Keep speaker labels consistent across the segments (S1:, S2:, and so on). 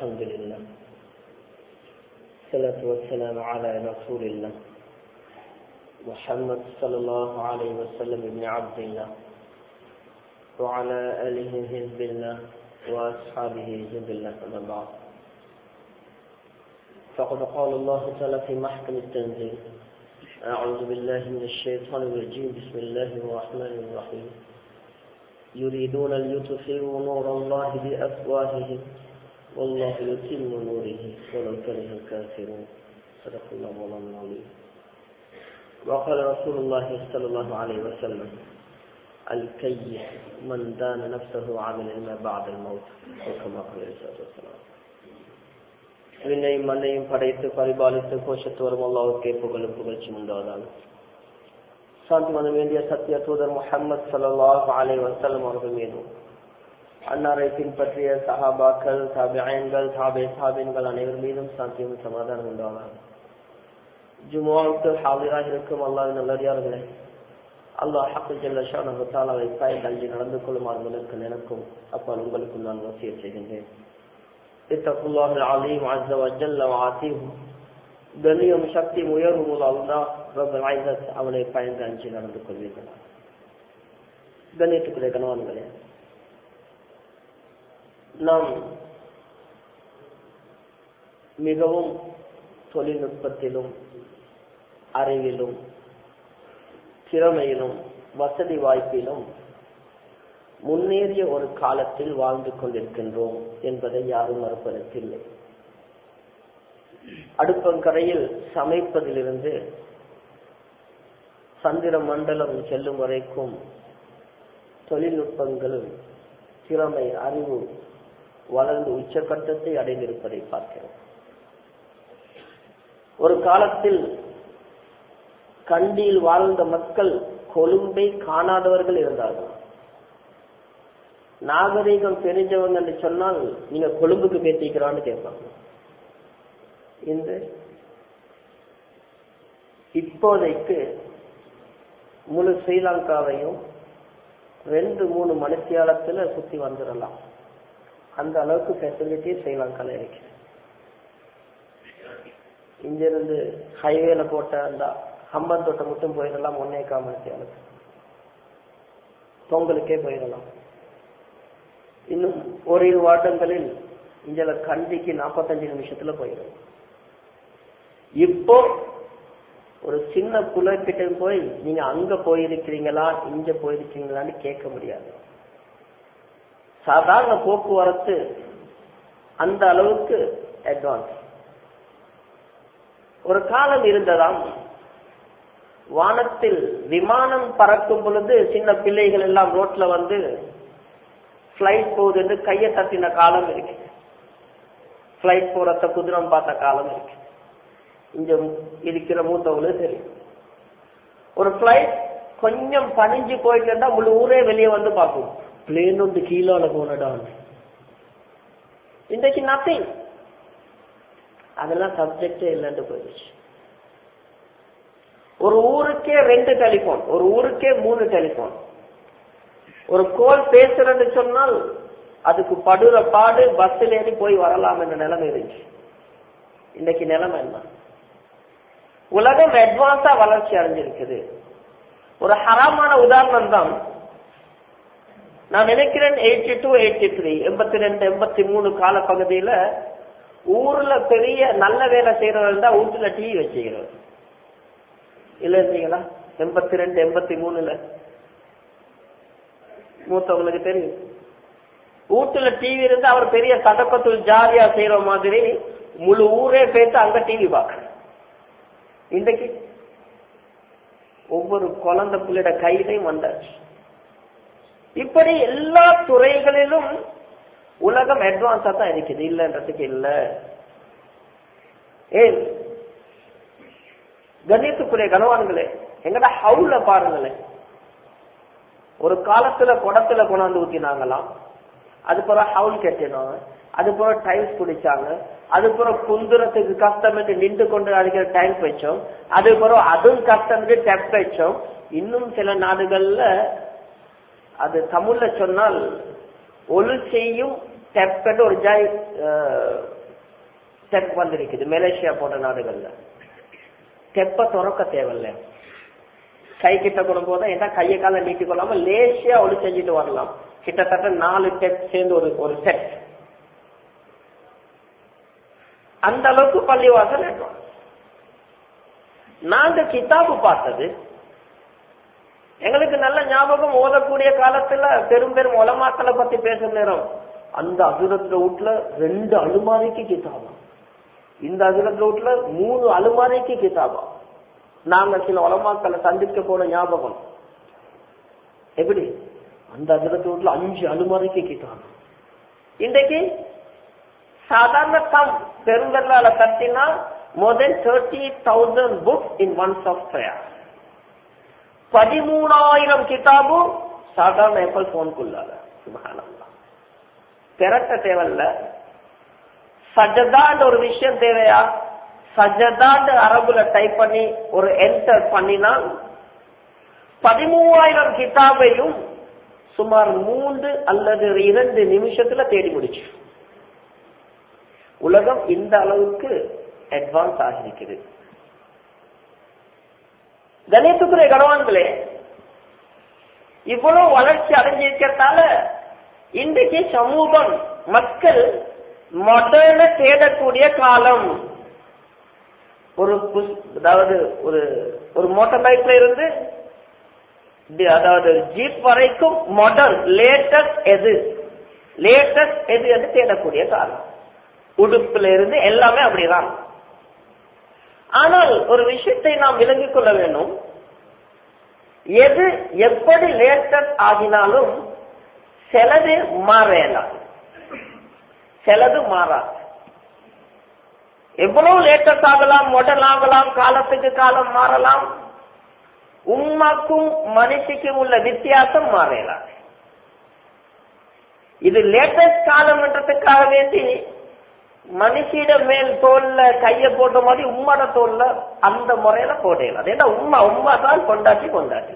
S1: الحمد لله الصلاة والسلام على رسول الله محمد صلى الله عليه وسلم ابن عبد الله وعلى آله حزب الله وأصحابه حزب الله أما بعد فقد قال الله تعالى في محكم التنزيل أعوذ بالله من الشيطان الرجيم بسم الله الرحمن الرحيم يريدون ليطفئوا نور الله بأفواههم والله يتم نوره ولو كره الكافرون صدق الله مولانا العظيم وقال رسول الله صلى الله عليه وسلم الكيس من دان نفسه عمل لما بعد الموت وكما قال عليه الصلاة والسلام விண்ணையும் மண்ணையும் படைத்து பரிபாலித்து கோஷத்து வரும் அல்லாஹ்வுக்கே புகழும் புகழ்ச்சியும் உண்டாவதாக. சாந்தி மதம் வேண்டிய சத்திய தூதர் முஹம்மது ஸல்லல்லாஹு அலைஹி வஸல்லம் அவர்கள் மீதும் அன்னாரை பின்பற்றிய சஹாபாக்கள் தாபிஈன்கள் தாபிஈன்கள் அனைவர் மீதும் சாந்தியும் சமாதானம் உண்டாவதாக. ஜுமுஆவுக்கு ஹாலிராக இருக்கும் அல்லாஹ்வின் நல்லடியார்களே, அல்லாஹ் ஹக்கு ஜல்ல ஷானஹு தஆலாவை பயந்து நடந்து கொள்ளுமாறு எனக்கும் அப்பால் உங்களுக்கும் நான் வசியத் செய்கின்றேன். இத்தகுல்லாஹுல் அலீம் அஸ்ஸ வஜல்ல வஆதீஹு கண்ணியம் சக்தி உயர்வுள்ள அல்லாஹ் ரப்பல் இஸ்ஸத் அவனை பயந்து அஞ்சி நடந்து கொள்வீர்கள். கண்ணியத்துக்குரிய கணவான்களே, நாம் மிகவும் தொழில்நுட்பத்திலும் அறிவிலும் திறமையிலும் வசதி வாய்ப்பிலும் முன்னேறிய ஒரு காலத்தில் வாழ்ந்து கொண்டிருக்கின்றோம் என்பதை யாரும் மறுப்பதற்கில்லை. அடுப்பங்கரையில் சமைப்பதிலிருந்து சந்திர மண்டலம் செல்லும் வரைக்கும் தொழில்நுட்பங்கள் திறமை அறிவு வளர்ந்து உச்சகட்டத்தை அடைந்திருப்பதை பார்க்கிறோம். ஒரு காலத்தில் கண்டியில் வாழ்ந்த மக்கள் கொழும்பை காணாதவர்கள் இருந்தார்கள். நாகரீகம் தெரிஞ்சவங்க என்று சொன்னால் நீங்க கொழும்புக்கு பேசிக்கிறான்னு கேட்பாங்க. இந்த இப்போதைக்கு முழு ஸ்ரீலங்காவையும் 2-3 மணித்தியாலத்துல சுத்தி வந்துடலாம். அந்த அளவுக்கு ஃபெசிலிட்டி ஸ்ரீலங்கால இருக்கு. இங்கிருந்து ஹைவேல போட்ட அந்த ஹம்பந்தோட்டை மட்டும் போயிடலாம் 1.25 மணித்தியாலத்து. பொங்கலுக்கே போயிடலாம். இன்னும் ஓரிரு வாட்டங்களில் இங்க கண்டிக்கு 45 நிமிஷத்துல போயிடும். இப்போ ஒரு சின்ன புலக்கிட்ட போய் நீங்க அங்க போயிருக்கிறீங்களா இங்க போயிருக்கீங்களான்னு கேட்க முடியாது. சாதாரண போக்குவரத்து அந்த அளவுக்கு அட்வான்ஸ். ஒரு காலம் இருந்ததாம், வானத்தில் விமானம் பறக்கும் பொழுது சின்ன பிள்ளைகள் எல்லாம் ரோட்ல வந்து பிளைட் போகுது என்று கையை தட்டின காலம் இருக்கு. பிளைட் போறத குதிரம் பார்த்த காலம் இருக்கு. இங்க இருக்கிற மூத்தவங்களுக்கு தெரியும். ஒரு பிளைட் கொஞ்சம் பணிஞ்சு போயிட்டு இருந்தா முழு ஊரே வெளியே வந்து பார்க்கும், பிளேன் வந்து கீழால போனடான். இன்றைக்கு நத்திங். அதெல்லாம் சப்ஜெக்டே இல்லைன்னு போயிடுச்சு. ஒரு ஊருக்கே 2 டெலிபோன், ஒரு ஊருக்கே 3 டெலிபோன். ஒரு கோல் பேசுறன்னு சொன்னால் அதுக்கு படுற பாடு பஸ்ல ஏறி போய் வரலாம் என்ற நிலைமை இருந்துச்சு. இன்னைக்கு நிலைமை என்ன? உலகம் அட்வான்ஸா வளர்ச்சி அடைஞ்சிருக்குது. ஒரு ஹராமான உதாரணம் தான் நான் நினைக்கிறேன். 82, 83, 82, 83 கால பகுதியில ஊர்ல பெரிய நல்ல வேலை செய்யறவர்கள் தான் வீட்டுல டிவி வச்சுக்கிறது இல்ல இருந்தீங்களா? 82, 83 மூத்தவங்களுக்கு தெரியும். வீட்டுல டிவி இருந்து அவர் பெரிய சதக்கத்துள் ஜாலியா செய்யற மாதிரி முழு ஊரே பேச அங்க டிவி பார்க்க. இன்றைக்கு ஒவ்வொரு குழந்தை பிள்ளைட கையிலையும் வந்தாச்சு. இப்படி எல்லா துறைகளிலும் உலகம் அட்வான்ஸா தான் இருக்குது, இல்லன்றதுக்கு இல்ல. ஏன் கண்ணியத்துக்குரிய கனவான்களே, எங்கடா ஹவுல பாருங்களேன். ஒரு காலத்துல குடத்துல கொண்டாந்து ஊத்தினாங்களாம், அது போல ஹவுல் கட்டினாங்க, அது போல டைல்ஸ் குடிச்சாங்க, அது போல குந்துறதுக்கு கஷ்டமிட்டு நின்று கொண்டு அடிக்கிற டைல்ஸ் வச்சோம், அது போல அதுவும் கஷ்டமிட்டு டெப் வச்சோம். இன்னும் சில நாடுகள்ல அது தமிழ்ல சொன்னால் ஒளி செய்யும் ஸ்டெப் ஒரு ஜாய் ஸ்டெப் வந்திருக்குது மலேசியா போன்ற நாடுகள்ல. ஸ்டெப்ப திறக்க தேவையில்லை, கை கிட்ட கொடும் போது ஏன்னா கையை கால நீட்டி கொள்ளாம லேசியா ஒளி செஞ்சுட்டு வரலாம். கிட்டத்தட்ட 4 ஸ்டெப் சேர்ந்து ஒரு செட். அந்த அளவுக்கு பள்ளிவாசல் இருக்கும். நாங்க கிதாபு பார்த்தது எங்களுக்கு நல்ல ஞாபகம். ஓதக்கூடிய காலத்துல பெரும் பெரும் உலமாக்களை பத்தி பேசுற நேரம் அந்த அசுரத்துல வீட்டுல 2 அலுமாரிக்கு கிதாபா, இந்த அசுரத்துல வீட்டுல 3 அலுமாரிக்கு கிதாபா. நாங்க சில உலமாக்களை சந்திக்க போன ஞாபகம். எப்படி அந்த அசுரத்து வீட்டுல 5 அலுமாரிக்கு கிதாபா. இன்றைக்கு சாதாரண பெருங்கல்லால கட்டினா more than 30,000 books in one software. 13,000 கிதாபு சாதாரண ஆப்பிள் போனுக்குள்ளால. சுப்ஹானல்லாஹ். பெறட்ட தேவையில்ல. சஜதான்னு ஒரு விஷயம் தேவையா? சஜதான்னு அரபுல டைப் பண்ணி ஒரு என்டர் பண்ணினா 13,000 கிதாபையும் சுமார் 3 அல்லது 2 நிமிஷத்துல தேடி முடிச்சு. உலகம் இந்த அளவுக்கு அட்வான்ஸ் ஆகிருக்குது. கணியத்துக்குரிய கணவான்களே, இவ்வளவு வளர்ச்சி அடைஞ்சிருக்கிறதால இன்றைக்கு சமூகம் மக்கள் மாடர்ன தேடக்கூடிய காலம். அதாவது ஒரு மோட்டார் பைக்ல இருந்து அதாவது ஜீப் வரைக்கும் மாடர்ன் லேட்டஸ்ட் எது என்று தேடக்கூடிய காலம். உடுப்புல இருந்து எல்லாமே அப்படிதான். ஆனால் ஒரு விஷயத்தை நாம் விளங்கிக் கொள்ள வேண்டும். எது எப்படி லேட்டஸ்ட் ஆகினாலும் சிலது மாறலாம், சிலது மாறாது. எவ்வளவு லேட்டஸ்ட் ஆகலாம், மாடர்ன் ஆகலாம், காலத்துக்கு காலம் மாறலாம். உண்மைக்கும் மனுஷிக்கும் உள்ள வித்தியாசம் மாறலாம். இது லேட்டஸ்ட் காலம் என்றதுக்காக வேண்டி மனுஷிட மேல் தோல்ல கைய போட்ட மாதிரி உம்மட தோல்ல அந்த முறையில போடலாம். ஏன்னா உம்மா தான் கொண்டாட்டி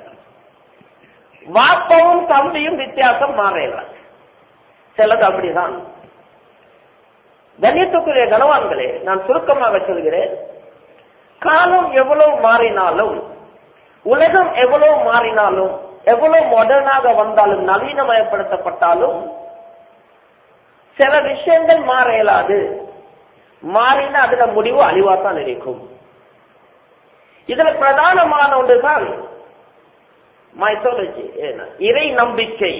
S1: வாப்பவும் தம்பியும் வித்தியாசம் மாறலாம். சிலது அப்படிதான். கண்ணியத்துக்குரிய கணவான்களே, நான் சுருக்கமாக சொல்கிறேன். காலம் எவ்வளவு மாறினாலும், உலகம் எவ்வளவு மாறினாலும், எவ்வளவு மாடர்னாக வந்தாலும், நவீனமயப்படுத்தப்பட்டாலும் சில விஷயங்கள் மாற இயலாது. மாறினா அதுல முடிவு அழிவாத்தான் இருக்கும். இதுல பிரதானமான ஒன்றுதான் மைத்தாலஜி, இறை நம்பிக்கை.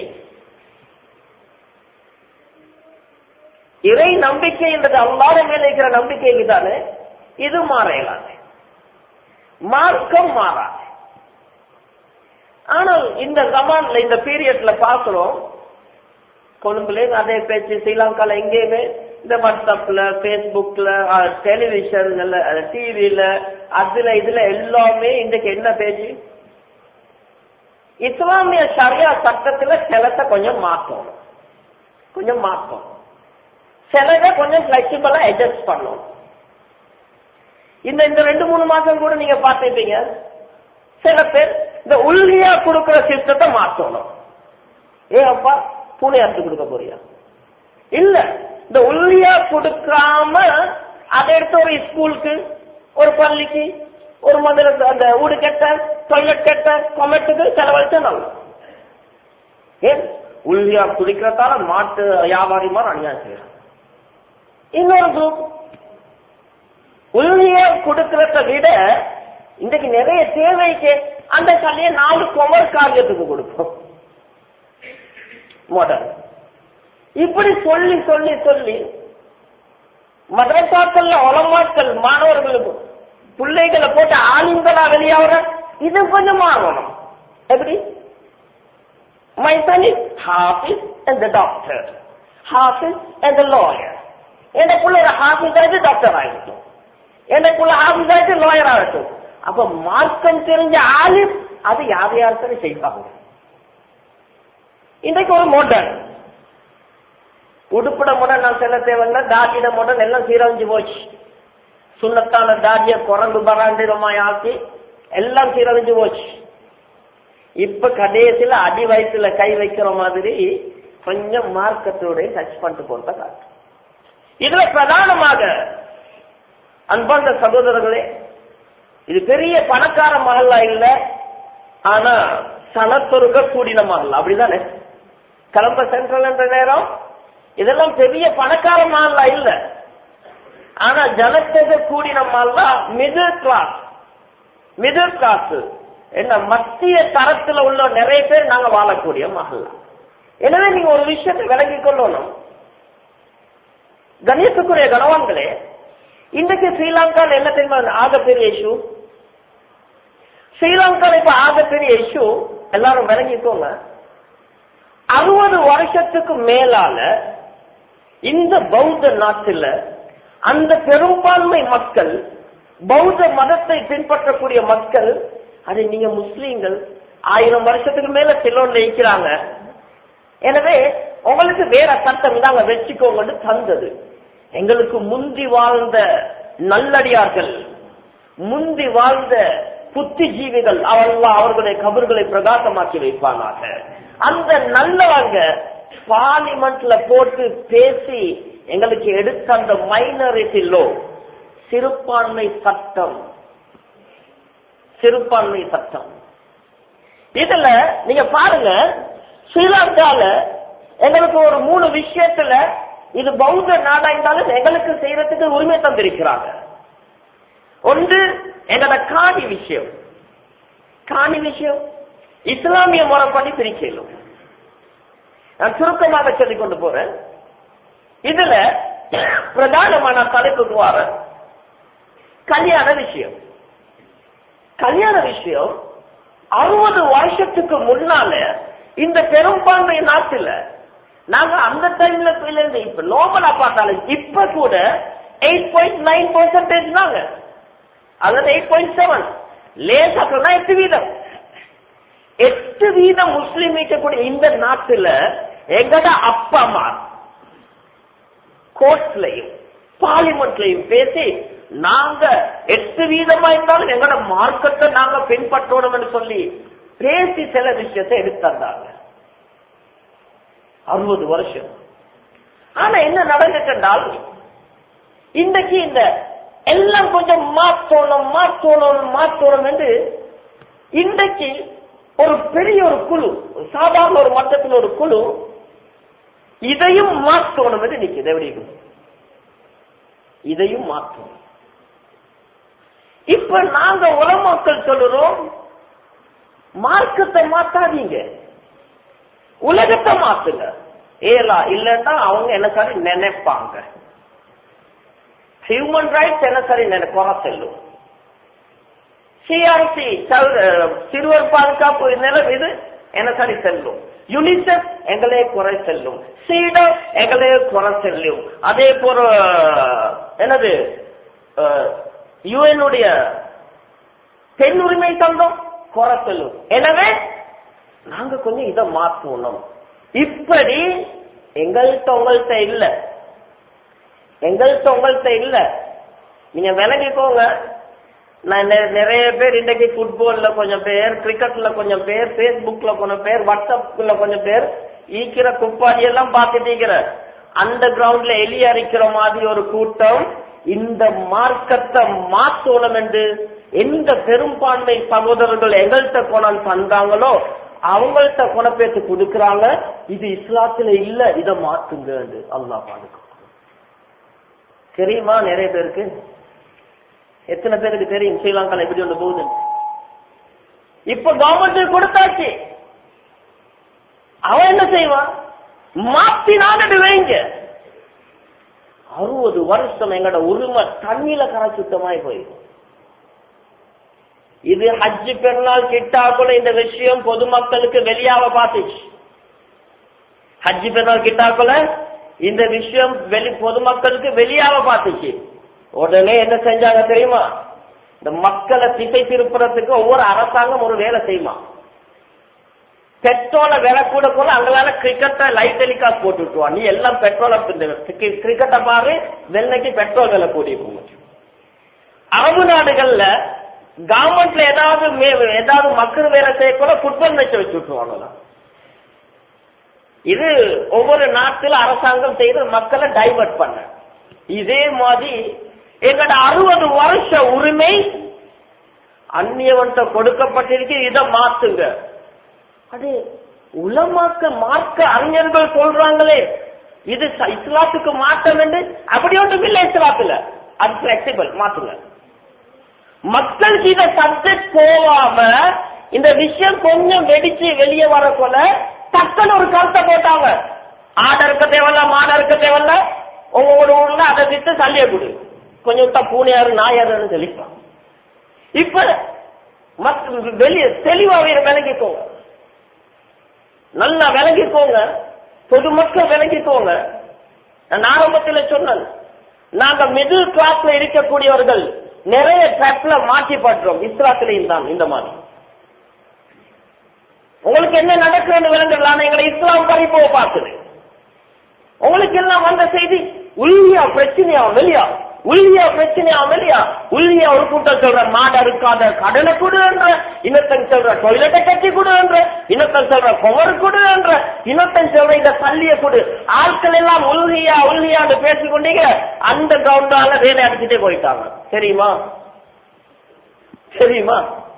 S1: இறை நம்பிக்கை என்றது அல்லாஹ் மேல இருக்கிற நம்பிக்கைக்கு தானே. இது மாற இயலாது, மார்க்கம் மாறாது. ஆனால் இந்த ஜமான்ல இந்த பீரியட்ல பார்க்கிறோம், கொழும்புல அதே பேச்சு, ஸ்ரீலங்கால எங்கேயுமே இந்த வாட்ஸ்அப்ல, பேஸ்புக்ல, டெலிவிஷன்ல, டிவில, அதுல இதுல எல்லாமே இன்றைக்கு என்ன பேச்சு? இஸ்லாமிய ஷரியா சட்டத்துல சிலத்தை கொஞ்சம் மாற்றணும், சிலதை கொஞ்சம் பிளெக்சிபிளா அட்ஜஸ்ட் பண்ணணும். இந்த 2-3 மாசம் கூட நீங்க பார்த்துப்பீங்க, சில பேர் இந்த உள்கியா கொடுக்கிற சிஸ்டத்தை மாற்றணும். அப்பா பூனை அறுத்து கொடுக்க போறியா? இல்ல, இந்த உள்கியா கொடுக்காம அதை எடுத்து ஒரு ஸ்கூலுக்கு, ஒரு பள்ளிக்கு, ஒரு மந்திரத்து, அந்த ஊடு கட்ட, டொய்லெட் கட்ட, கொமெட்டுக்கு செலவழிச்சா நல்லா. ஏன் உள்கியா குடிக்கிறதால மாட்டு வியாபாரிமார் அநியாயம் செய்யறாங்க. இன்னொரு குரூப் உள்கியா கொடுக்கறத விட இன்றைக்கு நிறைய தேவைக்கு அந்த கல்லையை 4 கொமர் காரியத்துக்கு கொடுப்போம். மாடர்ன் இப்படி சொல்லி சொல்லி சொல்லி மதரசாக்கள்ல உலமாக்கள் மாணவர்களுக்கு பிள்ளைகளை போட்டு ஆளுங்களா வெளியாகிற இது கொஞ்சம் மாறணும். எப்படி? My son is Hafiz and the doctor, Hafiz and the lawyer. எனக்குள்ள ஹாஃபிஸ் ஆயிட்டு டாக்டர் ஆகிட்டும், எனக்குள்ள ஹாஃபிஸ் ஆயிட்டு லாயர் ஆகட்டும். அப்ப மார்க்கம் தெரிஞ்ச ஆளு அது யார் யாருக்கும் செய்வாங்க. இன்றைக்கு ஒரு மாடர்ன் உடுப்பிட மாடர்ன் நான் செல்ல தேவையில்லை, தாடியிட மாடர்ன் எல்லாம் சீரழிஞ்சு போச்சு. சுண்ணத்தான தாடிய குரங்கு பராண்டிரமாய் ஆக்கி எல்லாம் சீரழிஞ்சு போச்சு. இப்ப கடைசியில அடி வயிற்றுல கை வைக்கிற மாதிரி கொஞ்சம் மார்க்கத்தோட டச் பண்ணிட்டு போறத காட்டு. இதுல பிரதானமாக அன்பார்ந்த சகோதரர்களே, இது பெரிய பணக்கார மகல்லா இல்ல, ஆனா சனத்தொருக கூடின மகல்லா. அப்படிதானே கலம்ப சென்ட்ரல் என்ற நேரம் இதெல்லாம் பெரிய பணக்கார மகல்லா இல்ல, ஆனா ஜனத்தொகை கூடின மகல்லா மிடில் கிளாஸ் என்ன மத்திய தரத்துல உள்ள நிறைய பேர் நாங்க வாழக்கூடிய மகல்லா. எனவே நீங்க ஒரு விஷயத்தை விளங்கிக் கொள்ளணும். கணியத்துக்குரிய கணவான்களே, இன்றைக்கு ஸ்ரீலங்கால என்ன தெரியுமா ஆகப்பெரிய இஷ்யூ? ஸ்ரீலங்கால இப்ப ஆகப்பெரிய இஷ்யூ எல்லாரும் விளங்கிக்கோங்க. 60 வருஷத்துக்கு மேலால இந்த பௌத்த நாட்டில் அந்த பெரும்பான்மை மக்கள், பௌத்த மதத்தை பின்பற்றக்கூடிய மக்கள், அது நீங்க முஸ்லீம்கள் 1000 வருஷத்துக்கு மேல சிலோன்ல இருக்கிறாங்க. எனவே உங்களுக்கு வேற சட்டம் தாங்க வச்சுக்கோங்க தந்தது. எங்களுக்கு முந்தி வாழ்ந்த நல்லடியார்கள், முந்தி வாழ்ந்த புத்திஜீவிகள், அவர்களுடைய கபர்களை பிரகாசமாக்கி வைப்பாங்க. அந்த நல்லவங்க பார்லிமெண்ட்ல போட்டு பேசி எங்களுக்கு எடுத்த அந்த மைனாரிட்டி லோ, சிறுபான்மை சட்டம், இதுல நீங்க பாருங்க, ஸ்ரீலங்கால எங்களுக்கு ஒரு 3 விஷயத்துல இது பௌத்த நாடா இருந்தாலும் எங்களுக்கு செய்யறதுக்கு உரிமை தந்திருக்கிறாங்க. ஒன்று எங்களோட காணி விஷயம். இஸ்லாமிய முறைப்படி பிரிக்கலும். நான் சுருக்கமாக சொல்லிக் கொண்டு போறேன். இதுல பிரதானமான தலைப்புக்கு வர கல்யாண விஷயம். 60 வருஷத்துக்கு முன்னால இந்த பெரும்பான்மை நாட்டுல நாங்க அந்த டைம்ல இப்ப நோபலா பார்த்தாலும் இப்ப கூட 8.9% நாங்க, அதாவது 8.7 லேசாக்கா 8% முஸ்லீம் இருக்கக்கூடிய இந்த நாட்டுல எங்கட அப்பா அம்மா கோர்ட்லயும் பார்லிமெண்ட்லயும் பேசி நாங்க 8% இருந்தாலும் எங்கட மார்க்கத்தை நாங்க பின்பற்றோம் சொல்லி பேசி சில விஷயத்தை எடுத்தாங்க. 60 வருஷம். ஆனா என்ன நடந்துட்டால் இன்றைக்கு இந்த எல்லாம் கொஞ்சம் மாற்றணும் என்று இன்றைக்கு ஒரு பெரிய ஒரு குழு, சாதாரண ஒரு மட்டத்தில் ஒரு குழு இதையும் மாற்றணும் என்று நிற்குது. எப்படி இதையும் மாற்றணும். இப்ப நாங்க உலமாக்கள் சொல்லுறோம், மார்க்கத்தை மாத்தாதீங்க, உலகத்தை மாத்துங்க. இல்லன்னா அவங்க என்ன சரி நினைப்பாங்க. ஹியூமன் ரைட்ஸ் என்ன சரி குறை செல்லும். சிஆர்சி சிறுவர் பாதுகாப்பு நிலம் இது என்ன சரி செல்லும். யுனிசெஃப் எங்களே குறை செல்லும். சீடோ எங்களே குறை செல்லும். அதே போல என்னது யுஎன்னுடைய பெண் உரிமை சங்கம் குறை செல்லும். எனவே நாங்க கொஞ்சம் இதை மாற்றணும். இப்படி உங்கள்கிட்ட இல்ல. நீங்க விளங்கிக்கோங்க. நான் நிறைய பேர் இன்றைக்கு ஃபுட்பால்ல கொஞ்சம் பேர், கிரிக்கெட்ல கொஞ்சம் பேர், பேஸ்புக்ல கொஞ்சம் பேர், வாட்ஸ்அப்ல கொஞ்சம் பேர் ஈக்கிற குப்பாடி எல்லாம் பார்த்துட்டு அந்த கிரவுண்ட்ல எலி அரிக்கிற மாதிரி ஒரு கூட்டம் இந்த மார்க்கத்தை மாற்றணும் என்று எந்த பெரும்பான்மை சகோதரர்கள் எங்கள்கிட்ட கொண்டாந்து தந்தாங்களோ அவங்கள்ட்ட குணப்பேத்து கொடுக்கறாங்க. இது இஸ்லாத்துல இல்ல, இதை மாத்துங்க. அல்லாஹ் பாதுகாக்கும். தெரியுமா நிறைய பேருக்கு? எத்தனை பேருக்கு தெரியும் ஸ்ரீலங்கால எப்படி ஒன்று போகுது? இப்ப கவர்மெண்ட் கொடுத்தாச்சு, அவன் என்ன செய்வான்? மாத்தினான்னு வைங்க. 60 வருஷம் எங்களோட உரிமை தண்ணியில கரைச்சுத்தமாய் போயிடும். இது ஹஜ் பெருநாள் கிட்டாக்குள்ள இந்த விஷயம் பொதுமக்களுக்கு வெளியாக பார்த்துச்சு. ஹஜ் பெருநாள் கிட்டாக்குள்ள இந்த விஷயம் பொதுமக்களுக்கு வெளியாக பார்த்துச்சு. உடனே என்ன செஞ்சாங்க தெரியுமா? இந்த மக்களை திசை திருப்புறதுக்கு ஒவ்வொரு அரசாங்கம் ஒரு வேலை செய்யுமா. பெட்ரோலை விலை கூட போல அங்கதான கிரிக்கெட்டை லைட் டெலிகாஸ்ட் போட்டு விட்டுருவான். நீ எல்லாம் பெட்ரோலை கிரிக்கெட்டை பாரு, வெள்ளைக்கு பெட்ரோல் விலை கூடி போகும். அரபு நாடுகள்ல கவர்மெண்ட்ல ஏதாவது மக்கள் வேலை செய்யக்கூட ஃபுட்பால் மேட்ச் வச்சு விட்டுருவாங்க. இது ஒவ்வொரு நாட்டில் அரசாங்கம் செய்து மக்களை டைவர்ட் பண்ண. இதே மாதிரி எங்கட 60 வருஷ உரிமை அந்நியவன்ட்ட கொடுக்கப்பட்டிருக்கு. இதை மாத்துங்க. அது உலமாக்க மார்க்க அறிஞர்கள் சொல்றாங்களே இது இஸ்லாத்துக்கு மாற்றம் என்று. அப்படி ஒன்றும் இல்லை இஸ்லாத்துல. அது பிளெக்சிபிள், மாத்துங்க. மக்களுக்கு இத சப்ஜெக்ட் போகாம இந்த விஷயம் கொஞ்சம் வெடிச்சு வெளியே வரப்போல டக்குன்னு ஒரு கருத்தை போட்டாங்க. ஆடை இருக்க தேவையில்ல, மாடை இருக்க தேவையில்ல, உங்களோட ஊர்ல அதை விட்டு தள்ளிய கொடு, கொஞ்சம் விட்டா பூனையாரு நாயாருன்னு தெளிப்பான். இப்ப வெளியே தெளிவாக விளங்கிக்கோங்க, நல்லா விளங்கிக்கோங்க, பொதுமக்கள் விளங்கிக்கோங்க. நான் ஆரம்பத்தில் சொன்னேன், நாங்க மிடில் கிளாஸ்ல இருக்கக்கூடியவர்கள் நிறைய ட்ராப்ல மாற்றி படுறோம். இஸ்லாத்திலையும் தான் இந்த மாதிரி. உங்களுக்கு என்ன நடக்குதுன்னு விளங்கலாம். எங்களை இஸ்லாம் பறிப்போ பார்க்குது. உங்களுக்கு எல்லாம் வந்த செய்தி உள்ளியா பிரச்சனையா வெளியா, உள்ளியா பிரச்சனையா வெளியா. உள்ளியா ஒரு கூட்டம் சொல்ற மாட இருக்காத கடலை கொடு என்ற, இன்னத்தன் சொல்ற டொய்லெட்டை கட்டி கொடு என்ற, இன்னத்தன் சொல்ற குமரு கொடு என்ற, இன்னத்தன் சொல்ற இந்த பள்ளிய கொடு. ஆட்கள் எல்லாம் உள்கியா உள்கியான்னு பேசிக்கொண்டீங்க. அந்த கிரவுண்டால வேலை அடிச்சுட்டே போயிட்டாங்க. தெரியுமா தெரியுமா?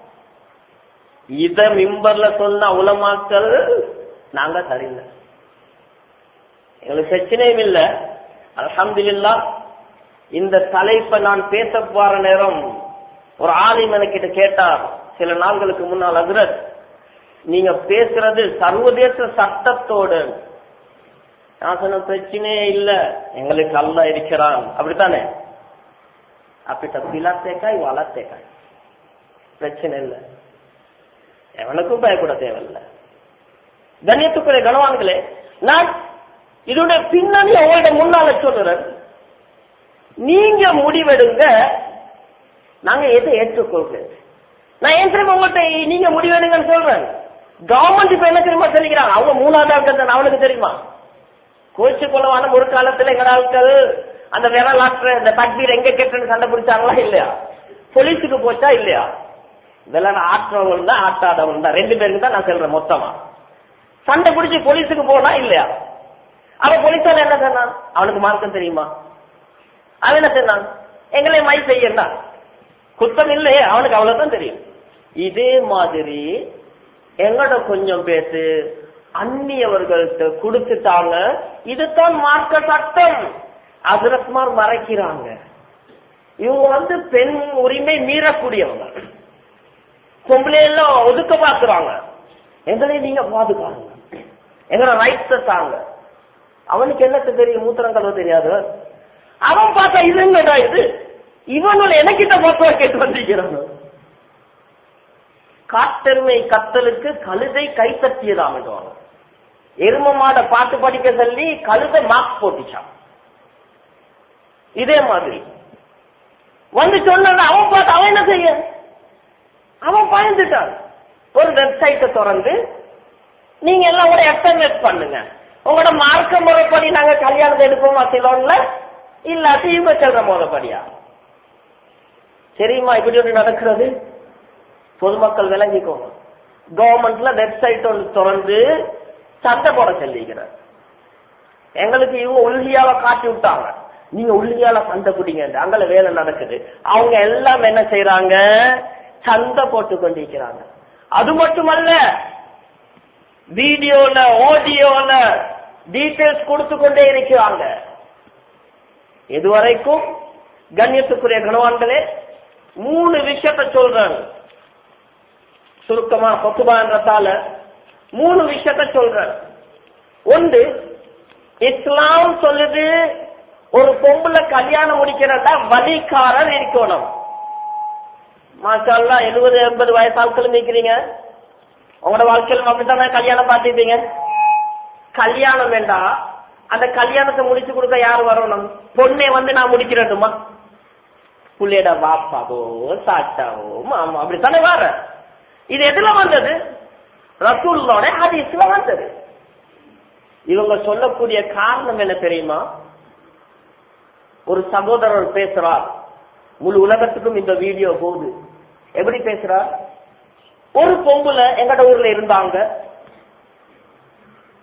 S1: இத மிம்பர்ல சொன்ன உலமாக்கள் நாங்க சரியில்லை, எங்களுக்கு பிரச்சனையும் இல்லை. அல்ஹம்துலில்லாஹ். இந்த தலைப்பை நான் பேச போற நேரம் ஒரு ஆலிம் என்கிட்ட கேட்டார் சில நாட்களுக்கு முன்னால், ஹஜ்ரத் நீங்க பேசுறது சர்வதேச சட்டத்தோடு. நான் சொன்ன பிரச்சனையே இல்லை, எங்களுக்கு அல்லாஹ் இருக்கிறான். அப்படித்தானே? அப்படிட்ட பிலாத்தேக்காய் வளர்த்தேக்காய் பிரச்சனை இல்லை, எவனுக்கும் பயப்பட தேவையில்லை. கண்ணியத்துக்குரிய கனவான்களே, நான் இதோட பின்னணி அவங்களோட முன்னால சொல்றேன். நீங்க முடிவெடுங்க, நாங்க எதை ஏற்றுக்கொள்கிறேன். நான் ஏன் தெரியுமா உங்கள்கிட்ட நீங்க முடிவெடுங்கன்னு சொல்றேன். கவர்மெண்ட் இப்ப என்ன தெரியுமா சொல்லிக்கிறாங்க, அவங்க 3ஆவது ஆட்கள் அவனுக்கு தெரியுமா? கோச்சு கொள்ளவான ஒரு காலத்துல எங்க ஆட்கள் அந்த விரலாற்ற இந்த தக்பீர் எங்க கேட்டுன்னு சண்டை பிடிச்சாங்களா இல்லையா? போலீஸுக்கு போச்சா இல்லையா? இதெல்லாம் ஆற்றவங்க தான் ஆட்டாடவங்க தான், 2 பேருக்கு தான் நான் சொல்றேன். மொத்தமா சண்டை பிடிச்சி போலீஸுக்கு போனா இல்லையா? அவன் போலீஸால என்ன சொன்னான்? அவனுக்கு மார்க்கம் தெரியுமா? அவன் என்ன சொன்னான்? எங்களை மை செய்யண்டா, குத்தம் இல்லையே, அவனுக்கு அவ்வளவுதான் தெரியும். இதே மாதிரி எங்கட கொஞ்சம் பேசு அந்நியவர்கள்ட்ட கொடுத்துட்டாங்க. இதுதான் மார்க்க சட்டம். ஹஜ்ரத்மார் மறைக்கிறாங்க. இவங்க பெண் உரிமை மீறக்கூடியவங்க, பொம்பளை எல்லாம் ஒதுக்க பாக்குறாங்க. எங்களை நீங்க பாதுகாங்க, எங்களை ரைட்ஸ் தாங்க. அவனுக்கு என்ன தெரியும்? மூத்திரம் கலவு தெரியாது. அவன் பார்த்தா இது என்னடா இது, இவனோட எனக்கிட்ட பார்த்தா கேட்டு வந்திருக்கிறான். காட்டெருமை கத்தலுக்கு கழுதை கை தட்டியதாம். எரும மாட பாட்டு படிக்க சொல்லி கழுதை மார்க் போட்டுச்சான். இதே மாதிரி வந்து சொன்ன அவன் பார்த்து அவன் என்ன செய்ய, அவன் பயந்துட்டான். ஒரு வெப்சைட்டை திறந்து நீங்க எல்லாம் கூட எஸ்எம்எஸ் பண்ணுங்க, உங்களோட மார்க்க முறைப்படி நாங்க கல்யாணத்தை எடுப்போமா சிலோன்ல, இல்லாட்டி இவங்க சொல்ற முறைப்படியா. தெரியுமா இப்படி ஒன்று நடக்கிறது? பொதுமக்கள் விளங்கிக்கோங்க. கவர்மெண்ட்ல வெப்சைட் ஒன்று திறந்து சண்டை போட சொல்லிக்கிறார். எங்களுக்கு இவங்க உள்கியால காட்டி விட்டாங்க, நீங்க உள்கியால சண்டை பிடிங்க, அங்கே வேலை நடக்குது. அவங்க எல்லாம் என்ன செய்யறாங்க? சண்டை போட்டு கொண்டிருக்கிறாங்க. அது மட்டுமல்ல, வீடியோல ஆடியோல டீடைல்ஸ் கொடுத்து கொண்டே இருக்கிறாங்க. இதுவரைக்கும் கண்ணியத்துக்குரிய கணவான்களே 3 விஷயத்தை சொல்றாங்க. சுருக்கமா பத்துபான்றதால 3 விஷயத்தை சொல்றாங்க. ஒன்று, இஸ்லாம் சொல்லுது ஒரு பொம்பளை கல்யாணம் முடிக்கிறதா வழிகாரர் இருக்கணும். மாஷா அல்லாஹ் 70-80 வயசு ஆட்களும் இருக்கிறீங்க. உங்களோட வாழ்க்கையிலும் அப்படித்தானே கல்யாணம் பார்த்துட்டீங்க. கல்யாணம் வேண்டாம், அந்த கல்யாணத்தை முடிச்சு கொடுக்க யாரு வரணும்? பொண்ணை நான் முடிக்கிறேன்மா, புள்ளையோட பாப்பாவோ சாச்சாவோ மாமா அப்படித்தானே வர. இது எதுல வந்தது? ரசூலுல்லாஹ் ஹதீஸ்ல வந்தது. இவங்க சொல்லக்கூடிய காரணம் என்ன தெரியுமா? ஒரு சகோதரர் பேசுறார், முழு உலகத்துக்கும் இந்த வீடியோ போகுது. எப்படி பேசுறார்? ஒரு பொம்புல எங்கட ஊர்ல இருந்தாங்க,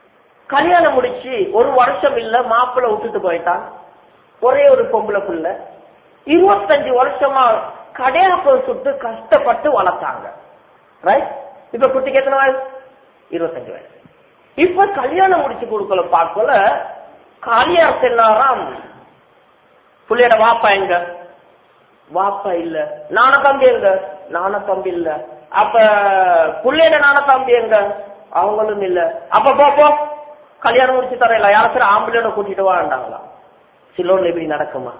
S1: கல்யாணம் முடிச்சு ஒரு வருஷம் இல்ல மாப்பிள்ளை விட்டுட்டு போயிட்டான். ஒரே ஒரு பொம்பளை புள்ள. 25 வருஷமா கடையாப்பம் சுட்டு கஷ்டப்பட்டு வளர்த்தாங்க. ரைட்? இப்ப குட்டிக்கு எத்தனை வயசு? 25 வயசு. இப்ப கல்யாணம் முடிச்சு கொடுக்கல பார்க்கல காலியார் செல்லாராம். புள்ளையோட வாப்பா எங்க? வாப்பா இல்ல. நான தம்பி எங்க? நான தம்பி இல்ல. அப்ப புள்ளையோட நான தம்பி எங்க? அவங்களும் இல்ல. அப்ப போ கல்யாணம் முடிச்சு தரல யாராச்சும் ஆம்பளையோட கூட்டிட்டு வாண்டாங்களா? சிலோன்ல இப்படி நடக்குமா?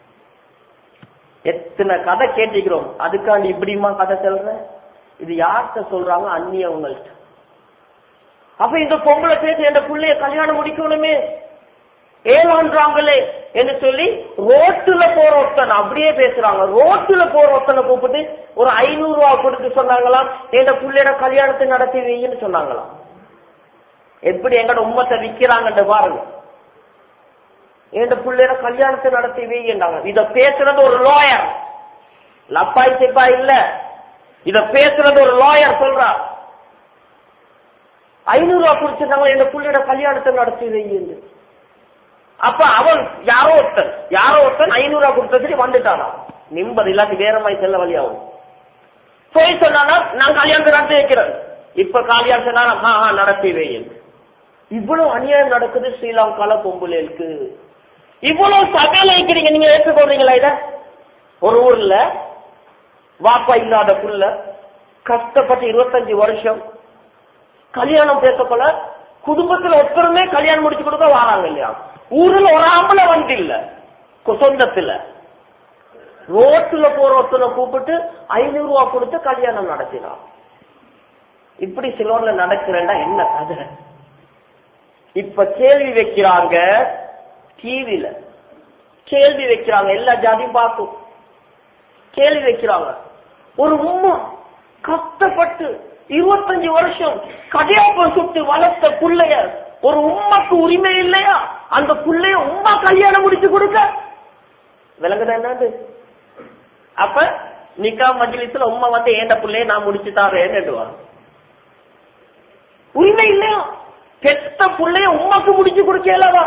S1: எத்தனை கதை கேட்டுக்கிறோம். அதுக்காண்டி இப்படிமா கதை சொல்ற? இது யார்கிட்ட சொல்றாங்க? அந்நியவங்கள்ட்ட. அப்ப இந்த பொம்பளை பேச என் பிள்ளைய கல்யாணம் முடிக்கணுமே ஏமான்றாங்களே என்று சொல்லி ரோட்டுல போற ஒருத்தன் அப்படியே பேசுறாங்க. ரோட்டுல போற ஒருத்தனை கூப்பிட்டு ஒரு 500 ரூபாய் கொடுத்து சொன்னாங்களாம் என் பிள்ளையோட கல்யாணத்தை நடத்தி வைன்னு சொன்னாங்களாம். எப்படி எங்கட உம்மத்தை விக்கிறாங்க பாருங்க. என் பிள்ளையோட கல்யாணத்தை நடத்தி வைண்டாங்க. இத பேசுறது ஒரு லாயர், லப்பாய் சிப்பா இல்ல. இத பேசுறது ஒரு லாயர் சொல்றா. 500 ரூபாய் குடிச்சிருந்தாங்க என் பிள்ளையோட கல்யாணத்தை நடத்தி வைங்க. அப்ப அவன் யாரோ ஒருத்தன் 500 ரூபாய் கொடுத்ததுக்கு வந்துட்டானா நிம்மதி இல்லாட்டி வேற மாதிரி செல்ல வழியாகும். போய் சொன்னானா நான் கல்யாணத்தை நடத்தி வைக்கிறேன். இப்ப கல்யாணம் சொன்னா நடத்தி வைங்க. இவ்வளவு அநியாயம் நடக்குது ஸ்ரீலங்கால பொம்புலேருக்கு. இவ்வளவு சமையல் வைக்கிறீங்க, நீங்க ஏற்றுக்கொள்றீங்களா? இத ஒரு ஊர்ல வாப்பா இல்லாத புள்ள கஷ்டப்பட்டு 25 வருஷம் கல்யாணம் பேசப்போல குடும்பத்துல ஒருத்தருமே கல்யாணம் முடிச்சு கொடுக்க வராங்க இல்லையா? ஊர்ல ஒரு ஆம்பளை வந்து இல்ல, சொந்தத்துல ரோட்டுல போற ஒருத்தனை கூப்பிட்டு 500 ரூபாய் கொடுத்து கல்யாணம் நடத்தினான். இப்படி சிலோன்ல நடக்கிறேன்டா என்ன கதை? இப்ப கேள்வி வைக்கிறாங்க, டிவில கேள்வி வைக்கிறாங்க, எல்லா ஜாதியும் பார்க்கும். கேள்வி வைக்கிறாங்க, ஒரு உம்மா கஷ்டப்பட்டு 25 வருஷம் கடையாப்பம் சுட்டு வளர்த்த புள்ளைய ஒரு உம்மாக்கு உரிமை இல்லையா? அந்த புள்ளைய உம்மா கல்யாணம் முடிச்சு கொடுக்க விளங்குதா என்னது? அப்ப நிக்கா மஜ்லிஸ்ல உம்மா வந்து ஏண்ட புள்ளைய நான் முடிச்சு தாரேன்னுடுவாங்க. உரிமை இல்லையா? பெத்த புள்ளைய உம்மாக்கு முடிச்சு கொடுக்கலவா?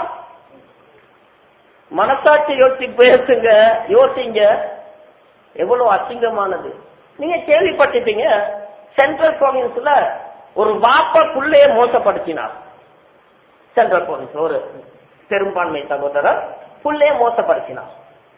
S1: மனசாட்சி யோசிச்சு பேசுங்க, யோசிங்க. எவ்வளவு அசிங்கமானது. நீங்க கேள்விப்பட்டிருப்பீங்க, சென்ட்ரல் ப்ராவின்ஸ்ல ஒரு வாப்பா புள்ளைய மோசப்படுத்தினார். சென்ட்ரல் ப்ராவின்ஸ் ஒரு பெரும்பான்மை சகோதரர் புள்ளைய மோசப்படுத்தினார்.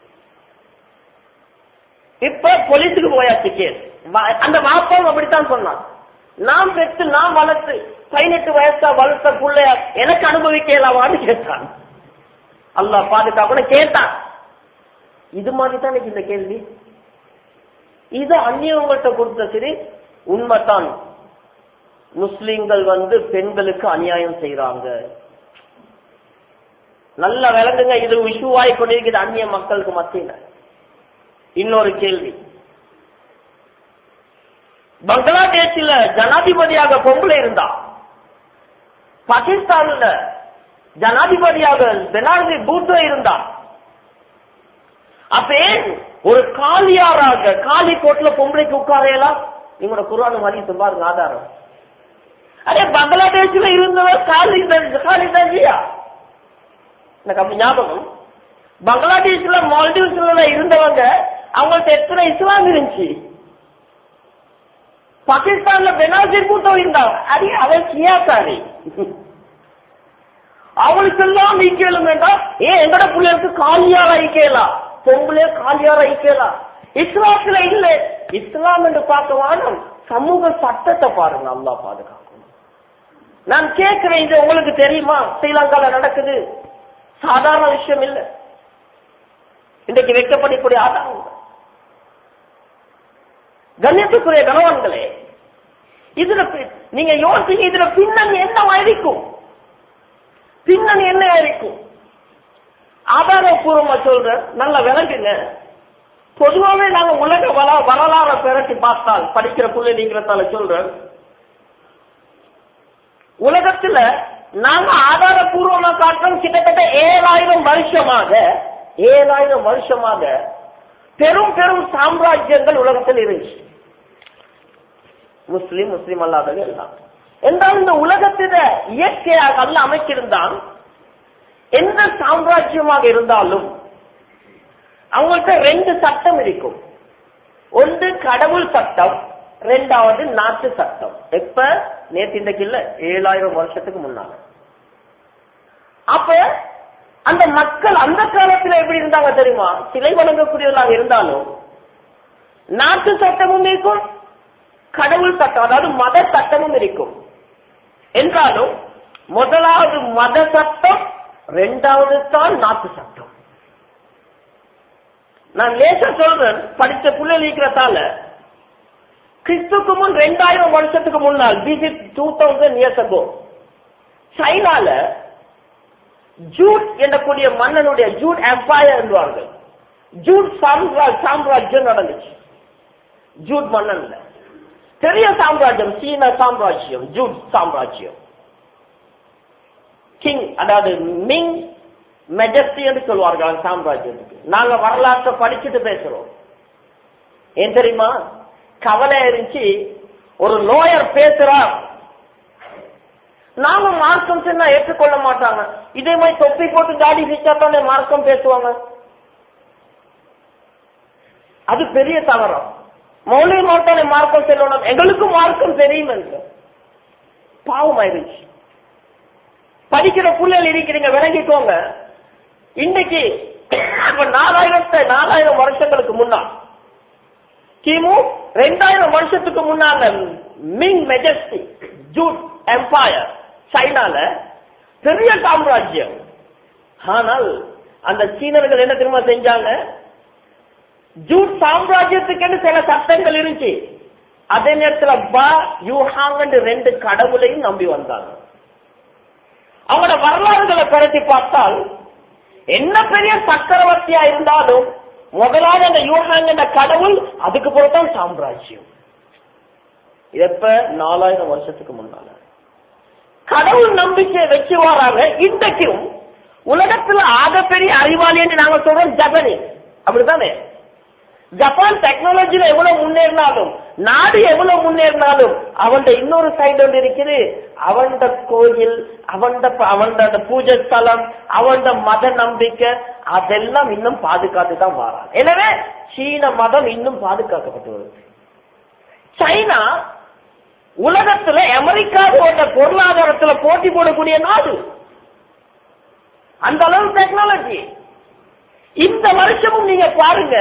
S1: இப்ப போலீஸுக்கு போயாச்சு கேஸ். அந்த வாப்பாவும் அப்படித்தான் சொன்னார், நான் பெற்று நான் வளர்த்து 18 வயசா வளர்த்த புள்ளைய எனக்கு அனுபவிக்கலாமான்னு கேட்டான். அல்லாஹ் பாதுகாப்பு கேட்டான். இது மாதிரி தான் இந்த கேள்வி. இது அந்நியவங்கள்ட்ட கொடுத்த சரி உண்மைதான். முஸ்லிம்கள் பெண்களுக்கு அநியாயம் செய்யறாங்க. நல்ல விளங்குங்க, இது இஷ்யூவாய் கொண்டிருக்கிறது அந்நிய மக்களுக்கு மத்தியில. இன்னொரு கேள்வி, பங்களாதேஷில் ஜனாதிபதியாக பொம்பளை இருந்தா, பாகிஸ்தான்ல ஜனாதிபதியாக பெனாசிர் பூட்டோ இருந்தா, அப்ப ஒரு காலியாராக காலி கோட்ல பொம்பளைக்கு உட்காரையெல்லாம் நீங்களோட குர்ஆன் மாதிரி பாருங்க ஆதாரம். அதே பங்களாதேஷ்ல இருந்தவர் காலிதாஜியா எனக்கு அப்படி ஞாபகம். பங்களாதேஷ்ல மால்டீவ்ஸ்ல இருந்தவங்க அவங்கள்ட்ட எத்தனை இஸ்லாம் இருந்துச்சு. பாகிஸ்தான்ல பெனாசிர் பூட்டோ இருந்தாங்க, அது அவன் சியாசாரி. அவளுக்கு எல்லாம் ஈக்கலும் வேண்டாம். ஏன் எங்கட பிள்ளைகளுக்கு காலியார் ஐக்கலாம், பொம்பளே காலியார் ஐக்கலாம். இஸ்லாத்துல இல்ல. இஸ்லாம் என்று பார்க்க வானம் சமூக சட்டத்தை பாருங்க, அல்லாஹ் பாதுகாக்கும். நான் கேட்கிறேன், இது உங்களுக்கு தெரியுமா? ஸ்ரீலங்கால நடக்குது, சாதாரண விஷயம் இல்ல. இன்றைக்கு வைக்கப்படக்கூடிய ஆதாரம். கண்ணியத்துக்குரிய கணவன்களே, இதுல நீங்க யோசிங்க, இதுல பின்னணி என்ன இருக்கும்? பின்னணி என்ன இருக்கும்? ஆதாரபூர்வமா சொல்ற நல்ல விளங்குங்க. பொதுவாகவே நாங்க உலக வரலாறு பிறகு பார்த்தால், படிக்கிற பிள்ளைங்கிறதால சொல்ற, உலகத்துல நாங்க ஆதாரபூர்வமா காட்டுறோம். கிட்டத்தட்ட 7000 வருஷமாக பெரும் பெரும் சாம்ராஜ்யங்கள் உலகத்தில் இருந்துச்சு. முஸ்லிம் அல்லாதவர்கள் எல்லாம் என்றால் இந்த உலகத்தில இயற்கையாக அல்ல அமைச்சிருந்தான். எந்த சாம்ராஜ்யமாக இருந்தாலும் அவங்கள்ட்ட 2 சட்டம் இருக்கும். ஒன்று கடவுள் சட்டம், 2வது நாட்டு சட்டம். எப்ப? நேற்று இன்றைக்கு இல்ல, 7000 வருஷத்துக்கு முன்னால. அப்ப அந்த மக்கள் அந்த காலத்துல எப்படி இருந்தாங்க தெரியுமா? சிலை வணங்கக்கூடியவர்களாக இருந்தாலும் நாட்டு சட்டமும் இருக்கும், கடவுள் சட்டம் அதாவது மத சட்டமும் இருக்கும். என்றாலும் முதலாவது மத சட்டம், 2வது தான் நாட்டு சட்டம். நான் லேசா சொல்றேன், படிச்ச புள்ளல் இருக்கிறதால. கிறிஸ்துக்கு முன் 2000 வருஷத்துக்கு முன்னால், BC 2000 years ago, சைனால ஜூட் என்றக்கூடிய மன்னனுடைய ஜூட் எம்பையர் என்றார்கள். ஜூட் சாம்ராஜ்யம் நடந்துச்சு. ஜூட் மன்னன்ல பெரிய சாம்ராஜ்யம், சீன சாம்ராஜ்யம், ஜூட் சாம்ராஜ்யம். கிங் அதாவது மிங் மெஜஸ்டி என்று சொல்வார்கள் சாம்ராஜ்யத்துக்கு. நாங்க வரலாற்றை படிச்சுட்டு பேசுறோம். ஏன் தெரியுமா? கவலை இருந்துச்சு. ஒரு லோயர் பேசுறார், நாங்க மார்க்கம் சொன்னா ஏற்றுக்கொள்ள மாட்டாங்க. இதே மாதிரி தொப்பி போட்டு தாடி வச்சாத்தானே மார்க்கம் பேசுவாங்க. அது பெரிய தவறம். மௌலிகை மாட்டானே மார்க்கம் சொல்லணும், எங்களுக்கும் மார்க்கம் தெரியும் என்று பாவம் ஆயிடுச்சு. படிக்கிற புள்ளல் இருக்கிறீங்க, விளங்கிக்கோங்க. இன்னைக்கு 4000 வருஷங்களுக்கு முன்னால், கிமு 2000 வருஷத்துக்கு முன்னால மிங் மெஜஸ்டி ஜூட் எம்பையர் சைனால பெரிய சாம்ராஜ்யம். ஆனால் அந்த சீனர்கள் என்ன தெரியுமா செஞ்சாங்க? ஜூட் சாம்ராஜ்யத்துக்கு சில சட்டங்கள் இருந்துச்சு. அதே நேரத்தில் பா யூஹாங் 2 கடவுளையும் நம்பி வந்தாங்க. அவங்களோட வரலாறுகளை பரத்தி பார்த்தால் என்ன பெரிய சக்கரவர்த்தியா இருந்தாலும் முதலாவது அந்த யூஹாங் என்ற கடவுள், அதுக்கு பிறகுதான் சாம்ராஜ்யம். எப்ப? 4000 வருஷத்துக்கு முன்னால கடவுள் நம்பிக்கை வச்சு வராங்க. இன்றைக்கும் உலகத்துல ஆகப்பெரிய அறிவாளி என்று நாங்க சொல்றோம் ஜப்பானீஸ். அப்படித்தானே? ஜப்பான் டெக்னாலஜில எவ்வளவு முன்னேறினாலும், நாடு எவ்வளவு முன்னேறினாலும், அவன் இன்னொரு சைடு ஒன்று இருக்குது. அவன் கோயில், அவன் பூஜை ஸ்தலம், அவன் மத நம்பிக்கை, அதெல்லாம் இன்னும் பாதுகாத்து தான் வரான். எனவே சீன மதம் இன்னும் பாதுகாக்கப்பட்டு வருது. சைனா உலகத்துல அமெரிக்காவோட பொருளாதாரத்துல போட்டி போடக்கூடிய நாடு. அந்த அளவு டெக்னாலஜி. இந்த வருஷமும் நீங்க பாருங்க,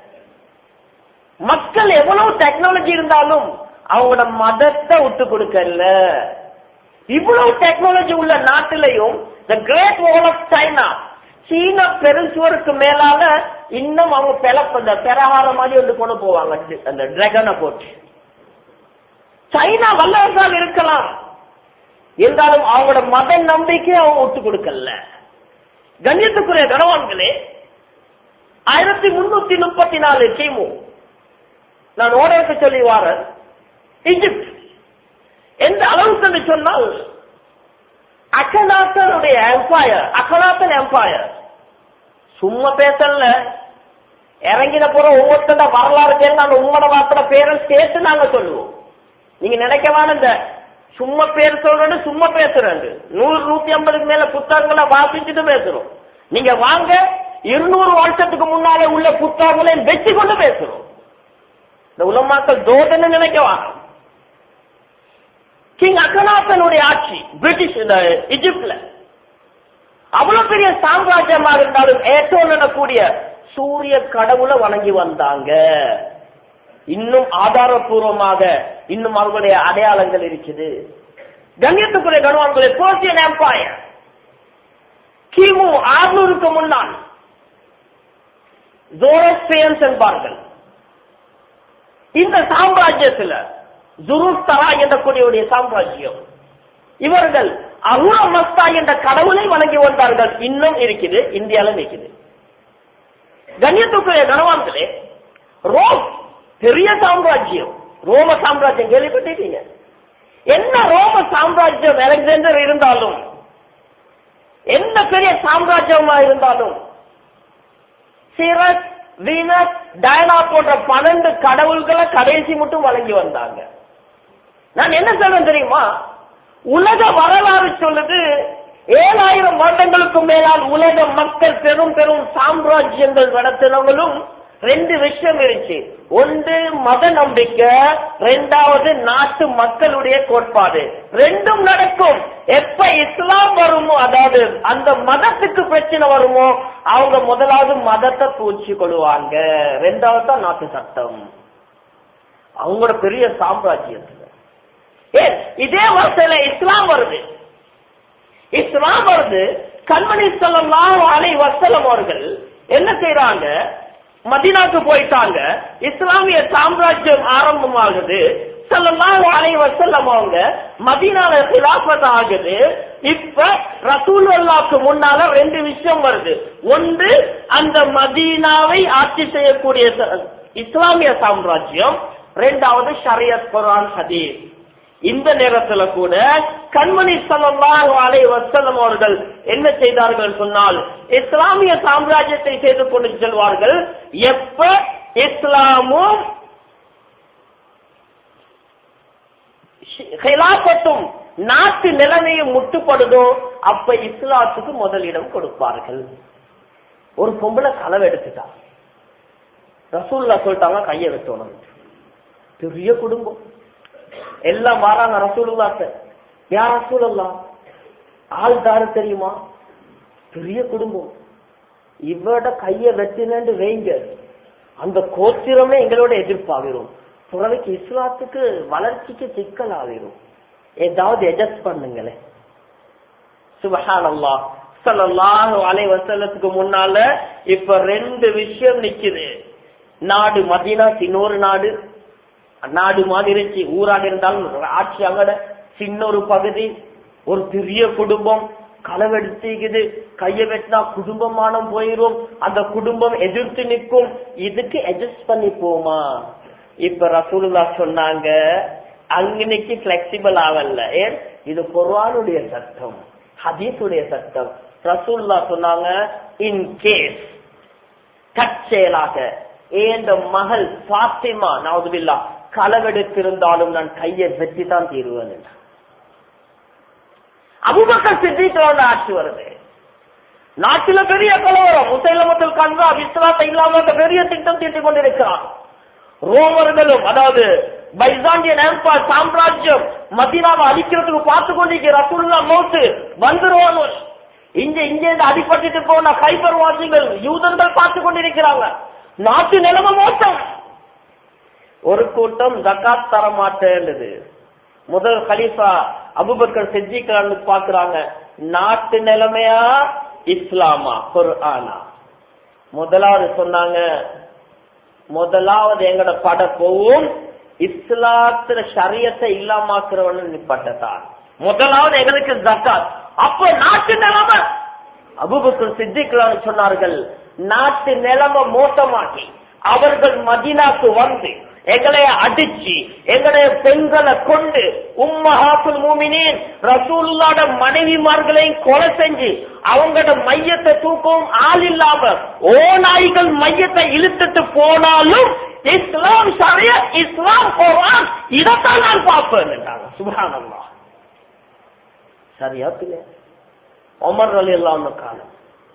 S1: மக்கள் எவ்வளவு டெக்னாலஜி இருந்தாலும் அவங்களோட மதத்தை விட்டு கொடுக்கல. இவ்வளவு டெக்னாலஜி உள்ள நாட்டிலையும் the great wall of China, சீன பெருசுவருக்கு மேலால இன்னும் அவங்க பெரகார மாதிரி வந்து கொண்டு போவாங்க, அந்த டிராகனை போட்டு. சைனா வல்லரசாக இருக்கலாம் என்றாலும் அவங்களோட மத நம்பிக்கை அவங்க விட்டு கொடுக்கல. கண்ணியத்துக்குரிய கனவான்களே, 1334 கிமு, நான் ஓடருக்கு சொல்லி வாரன், ஈஜிப்ட் எந்த அளவுக்கு சொன்னால் அக்கநாத்தனுடைய எம்பையர், அக்கநாத்தன் எம்பையர் சும்மா பேசல. இறங்கின போற ஒவ்வொருத்தட வரலாறு கேள்வி அந்த உங்களோட வார்த்தை பேரை சேர்த்து நாங்க சொல்லுவோம். நீங்க நினைக்கவான இந்த சும்மா பேர் சொல்றது சும்மா பேசுறேன். 100-150 மேல புத்தகங்களை வாசிச்சுட்டு பேசுறோம். நீங்க வாங்க, 200 வருஷத்துக்கு முன்னாலே உள்ள புத்தகங்களை வெற்றி கொண்டு பேசுறோம். இந்த உலமாக்கள் தோதனை நினைக்கவாங்க. கிங் அக்கநாத்தனுடைய ஆட்சி பிரிட்டிஷ் ஈஜிப்ட்ல அவ்வளவு பெரிய சாம்ராஜ்யமாக இருந்தாலும் ஏட்டோன் எனக்கூடிய சூரிய கடவுளை வணங்கி வந்தாங்க. இன்னும் ஆதாரபூர்வமாக இன்னும் அவர்களுடைய அடையாளங்கள் இருக்குது. கண்ணியத்துக்குரிய கணவான்களுடைய பெர்சியன் எம்பையர் கிமு 600க்கு முன்னால் ஜோரோஸ்ட்ரியன்ஸ் என்பார்கள். இந்த சாம்ராஜ்யத்தில் ஜுருஸ்தரா என்றக்கூடிய சாம்ராஜ்யம், இவர்கள் அஹுரா மஸ்தா என்ற கடவுளை வணங்கி வந்தார்கள். இன்னும் இருக்குது, இந்தியாவில் இருக்குது. கண்ணியத்துக்குரிய கணவான்களே, ரோம் பெரிய சாம்ராஜ்யம், ரோம சாம்ராஜ்யம் கேள்விப்பட்டீங்க? என்ன ரோம சாம்ராஜ்யம் அலெக்சாண்டர் இருந்தாலும், எந்த பெரிய சாம்ராஜ்யமா இருந்தாலும், சிரஸ், வீனஸ், டயனா போன்ற 12 கடவுள்களை கடைசி மட்டும் வழங்கி வந்தாங்க. நான் என்ன சொல்றேன் தெரியுமா? உலக வரலாறு சொல்லுது 7000 வருடங்களுக்கு மேலால் உலக மக்கள் பெரும் பெரும் சாம்ராஜ்யங்கள் நடத்தினவங்களும் 2 விஷயம் இருந்துச்சு. ஒன்று மத நம்பிக்கை, 2வது நாட்டு மக்களுடைய கோட்பாடு. 2ம் நடக்கும். எப்ப இஸ்லாம் வருமோ, அதாவது அந்த மதத்துக்கு பிரச்சனை வருமோ, அவங்க முதலாவது மதத்தை பூச்சி கொள்வாங்க, 2வது தான் நாட்டு சட்டம். அவங்களோட பெரிய சாம்ராஜ்யத்துல ஏன் இதே வருஷத்துல இஸ்லாம் வருது. இஸ்லாம் வருது. கண்மணி ஸல்லல்லாஹு அலைஹி வஸல்லம் அவர்கள் என்ன செய்யறாங்க? மதீனாக்கு போயிட்டாங்க. இஸ்லாமிய சாம்ராஜ்யம் ஆரம்பமாகுது. ஸல்லல்லாஹு அலைஹி வஸல்லம் அவங்க மதீனால கிலாஃபத் ஆகுது. இப்ப ரசூலுல்லாஹ்க்கு முன்னால 2 விஷயம் வருது. ஒன்று அந்த மதீனாவை ஆட்சி செய்யக்கூடிய இஸ்லாமிய சாம்ராஜ்யம், 2வது ஷரியத் குர்ஆன் ஹதீஸ். இந்த நேரத்துல கூட கண்மணி ஸல்லல்லாஹு அலைஹி வஸல்லம் அவர்கள் என்ன செய்தார்கள் சொன்னால், இஸ்லாமிய சாம்ராஜ்யத்தை செய்து கொண்டு செல்வார்கள். எப்ப இஸ்லாமும் ஹிலாஃபத்தும் நாட்டு நிலைமையும் முட்டுப்படுதோ அப்ப இஸ்லாத்துக்கு முதலிடம் கொடுப்பார்கள். ஒரு பொம்பளை களவு எடுத்துட்டா, ரசூலுல்லாஹ் சொல்லிட்டாங்க கையை வெட்டணும். பெரிய குடும்பம் எல்லாம் வராங்க ரசூலுல்லாஹ். யார் ரசூலுல்லாஹ்? ஆள்தாரு தெரியுமா? பெரிய குடும்பம். இவட கைய வெட்டினு வைங்க, அந்த கோத்திரமே எங்களோட எதிர்ப்பாகிரும். புறவைக்கு இஸ்லாத்துக்கு வளர்ச்சிக்கு சிக்கல் ஆகிரும். ஏதாவது அட்ஜஸ்ட் பண்ணுங்களே. சுப்ஹானல்லாஹ். ஸல்லல்லாஹு அலைஹி வஸல்லத்துக்கு முன்னால இப்ப 2 விஷயம் நிக்குது. நாடு மதீனா சின்னொரு நாடு, நாடு மாதிரி இருந்துச்சு. ஊராக இருந்தாலும் ஆட்சி அங்கட சின்ன ஒரு பகுதி. ஒரு பெரிய குடும்பம் களவெடுத்துக்குது. கைய வெட்டினா குடும்பமானம் போயிரும். அந்த குடும்பம் எதிர்த்து நிற்கும். இதுக்கு அட்ஜஸ்ட் பண்ணி போமா? இப்ப ரசூலுல்லாஹ் சொன்னாங்க அன்னைக்கு பிளெக்சிபிள் ஆகல. ஏன்? இது குர்ஆனுடைய சட்டம், ஹதீஸுடைய சட்டம். ரசூலுல்லாஹ் சொன்னாங்க இன் கேஸ் தற்செயலாக ஏந்த மகள் ஃபாத்திமா நவுதுபில்லாஹ் களவெடுத்திருந்தாலும் நான் கையை வெட்டி தான் தீருவேன். அபூபக்கர் சித்திக் ஆட்சி வருது. நாட்டில பெரிய கலவரம். முஸைலமத்துல் கஸ்ஸாப் இஸ்லாத்தை இல்லாம பெரிய திட்டம் தீட்டிக் கொண்டிருக்கிறார். ரோமர்களும், அதாவது பைசாண்டியன் எம்பையர் சாம்ராஜ்யம் மதீனாவை அழிக்கிறதுக்கு பார்த்து கொண்டிருக்கிற ரசூலுல்லாஹ் மௌத்து வந்துருவாங்க. இங்க அடிபட்டு போன கைபர் வாசிகள் யூதர்கள் பார்த்து கொண்டிருக்கிறாங்க. நாட்டு நிலைமை மோசம். ஒரு கூட்டம் ஜகாத் தர மாட்டேன்னுது. முதல் கலீஃபா அபூபக்கர் சித்திக் பாக்குறாங்க, நாட்டு நிலைமையா இஸ்லாமா குர்ஆனா? முதலாவது சொன்னாங்க, முதலாவது எங்கட பட போவும் இஸ்லாத்துல ஷரியத்தை இல்லாமக்கிறவன் நிப்பட்டதான். முதலாவது எங்களுக்கு ஜகாத். அப்ப நாட்டு நிலைமை அபூபக்கர் சித்திக் சொன்னார்கள், நாட்டு நிலைமை மோசமாக்கி அவர்கள் மதீனாக்கு வந்து எங்களை அடிச்சு எங்களுடைய பெண்களை கொண்டு உம்மஹாத்துல் மூமினீன் ரசூலுல்லாஹ்வோட மனைவிமார்களையும் கொலை செஞ்சு அவங்களோட மையத்தை தூக்கவும் ஆள் இல்லாம ஓநாய்கள் மையத்தை இழுத்துட்டு போனாலும் இஸ்லாம் ஷரியத், இஸ்லாம் குர்ஆன் இதைத்தான் நான் பார்ப்பேன் என்றாங்க. சுப்ஹானல்லாஹ். சரியாத்துல உமர் ரலியல்லாஹு அன்ஹு காலம்,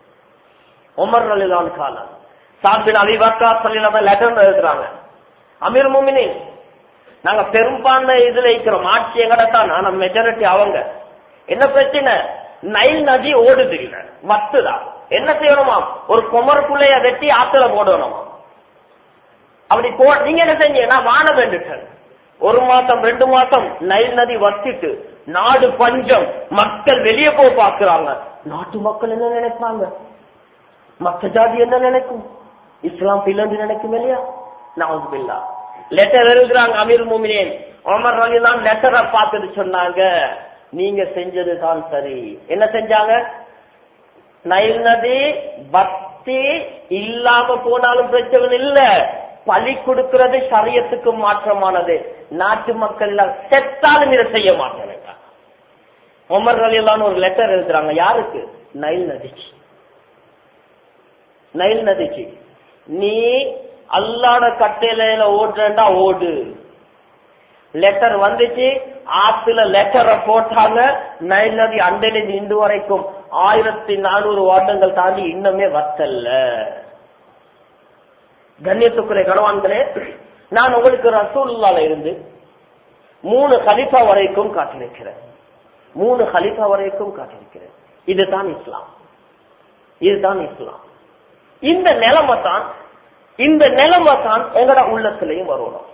S1: உமர் ரலியல்லாஹு அன்ஹு காலம் சாத் பின் அபீ வக்காஸ் ரலியல்லாஹு அன்ஹு லெட்டர் எழுதுறாங்க, அமீர் முஃமினீன் நாங்க பெரும்பான்மை இதுல இருக்கிறோம், ஆட்சி எங்கடத்தான், ஆனா மெஜாரிட்டி அவங்க. என்ன பிரச்சனை? நைல் நதி ஓடுது இல்ல, வத்துதான். என்ன செய்யணுமா? ஒரு குமருக்குள்ளைய வெட்டி ஆத்துல போடணுமா? அப்படி நீங்க என்ன செஞ்சீங்க? நான் வான வேண்டுட்டேன். 1 மாசம் 2 மாசம் நைல் நதி வத்திட்டு நாடு பஞ்சம், மக்கள் வெளியே போய் பாக்குறாங்க. நாட்டு மக்கள் என்ன நினைப்பாங்க? மத்த ஜாதி என்ன நினைக்கும்? இஸ்லாம் பிள்ளை நினைக்கும் இல்லையா? நவுதுபில்லாஹ். லெட்டர் எழுதுறாங்க அமீர் முஃமினீன் உமர் ரலியல்லாஹு அன்ஹு லெட்டரை பார்த்துட்டு சொன்னாங்க, நீங்க செஞ்சது தான் சரி. என்ன செஞ்சாங்க? நைல் நதி பக்தி இல்லாம போனாலும் பிரச்சனை இல்ல, பலி கொடுக்கிறது ஷரியத்துக்கு மாற்றமானது. நாட்டு மக்கள் செத்தாலும் இதை செய்ய மாட்டேன். உமர் ரலியல்லாஹு அன்ஹு ஒரு லெட்டர் எழுதுறாங்க. யாருக்கு? நைல் நதிக்கு. நைல் நதிக்கு நீ அல்லாஹ்வோட கட்டளையில ஓடுறா ஓடு, லெட்டர் வந்துச்சு, ஆத்துல லெட்டரை போட்டாங்க. நைல் நதி அண்டையிலிருந்து இன்று வரைக்கும் 1400 வருடங்கள் தாண்டி இன்னுமே வத்தல்ல. கண்ணியத்துக்குரிய கணவான்களே, நான் உங்களுக்கு ரசூலுல்லாஹ்ல இருந்து 3 கலீஃபா வரைக்கும் காட்டியிருக்கிறேன். 3 கலீஃபா வரைக்கும் காட்டியிருக்கிறேன். இதுதான் இஸ்லாம், இதுதான் இஸ்லாம். இந்த நிலைமை தான் எங்கட உள்ளத்திலையும் வரணும்.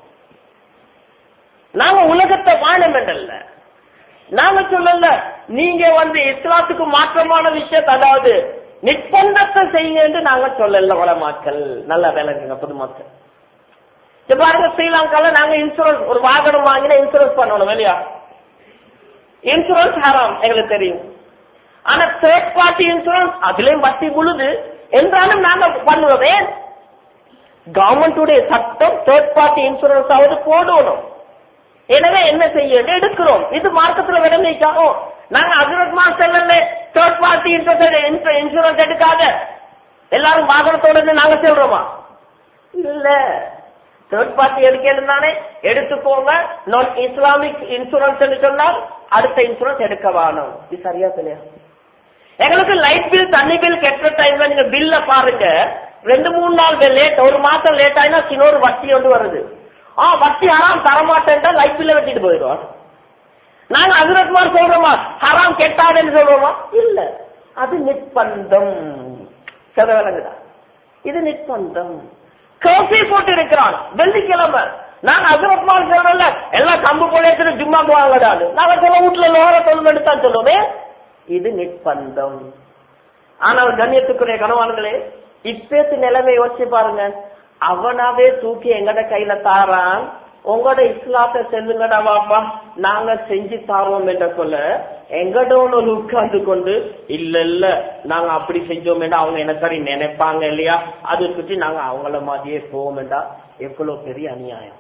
S1: நாங்க உலகத்தை வாழம் என்றல்ல, நாங்க சொல்லல நீங்க இஸ்லாத்துக்கு மாற்றமான விஷயத்தை, அதாவது நிர்பந்தத்தை செய்யுங்க என்று நாங்க சொல்லல. உலமாக்கள் நல்லா விளங்குங்க, பொதுமக்கள். பாருங்க, ஸ்ரீலங்கால நாங்க இன்சூரன்ஸ், ஒரு வாகனம் வாங்கினா இன்சூரன்ஸ் பண்ணணும் இல்லையா? இன்சூரன்ஸ் ஹராம் எங்களுக்கு தெரியும். ஆனா தேர்ட் பார்ட்டி இன்சூரன்ஸ் அதுலயும் வட்டி முழுது என்றாலும் நாங்க பண்ணுவோமே. கவர்மெண்டுடைய சட்டம் தேர்ட் பார்ட்டி இன்சூரன்ஸ் ஆவது போடணும். எனவே என்ன செய்ய எடுக்கிறோம். இது மார்க்கத்துல விளங்கிக்காகும். நாங்க அசுரத்மா செல்லல தேர்ட் பார்ட்டி இன்சூரன்ஸ் எடுக்காத எல்லாரும் வாகனத்தோட நாங்க சொல்றோமா? இல்ல, தேர்ட் பார்ட்டி எடுக்கணும் தானே, எடுத்துக்கோங்க. நான் இஸ்லாமிக் இன்சூரன்ஸ் சொன்னால் அடுத்த இன்சூரன்ஸ் எடுக்க வேணும். இது சரியா இல்லையா? எங்களுக்கு லைட் பில், தண்ணி பில் கெட்ட டைம்ல நீங்க பில்ல பாருங்க, 2-3 நாள் லேட், ஒரு மாசம் லேட் ஆயினா சின்னொரு வட்டி ஒன்று வருது. வட்டி ஹராம் தரமாட்டேன் லைட் பில்ல வெட்டிட்டு போயிடுவோம். நாங்க அசுரத்மார் சொல்றோமா ஹராம் கெட்டாதுன்னு சொல்றோமா? இல்ல, அது நிர்பந்தம். விளங்குதா? இது நிர்பந்தம். காஃபி போட்டு இருக்கிறான் வெள்ளிக்கிழமை, நாங்க அசுரத்மார் சொல்றோம்ல எல்லாம் கம்பு போல ஜும்மா போவாங்கடாது, நாங்க சொல்ல வீட்டுல லோர தொழில் எடுத்தான் சொல்லுவோமே. இது நிர்பந்தம். ஆனால் கண்ணியத்துக்குரிய கணவான்களே, இப்பேத்து நிலைமை யோசிச்சு பாருங்க. அவனாவே தூக்கி எங்கட கையில தாரான், உங்களோட இஸ்லாத்தை செல்லுங்கடா வாப்பா நாங்க செஞ்சு தாரோம் என்ற சொல்ல, எங்கடோன்னு உட்கார்ந்து கொண்டு இல்ல இல்ல நாங்க அப்படி செஞ்சோம் என்றா அவங்க என்ன சரி நினைப்பாங்க இல்லையா, அதை சுற்றி நாங்க அவங்கள மாதிரியே போவோம் என்றா எவ்வளவு பெரிய அநியாயம்.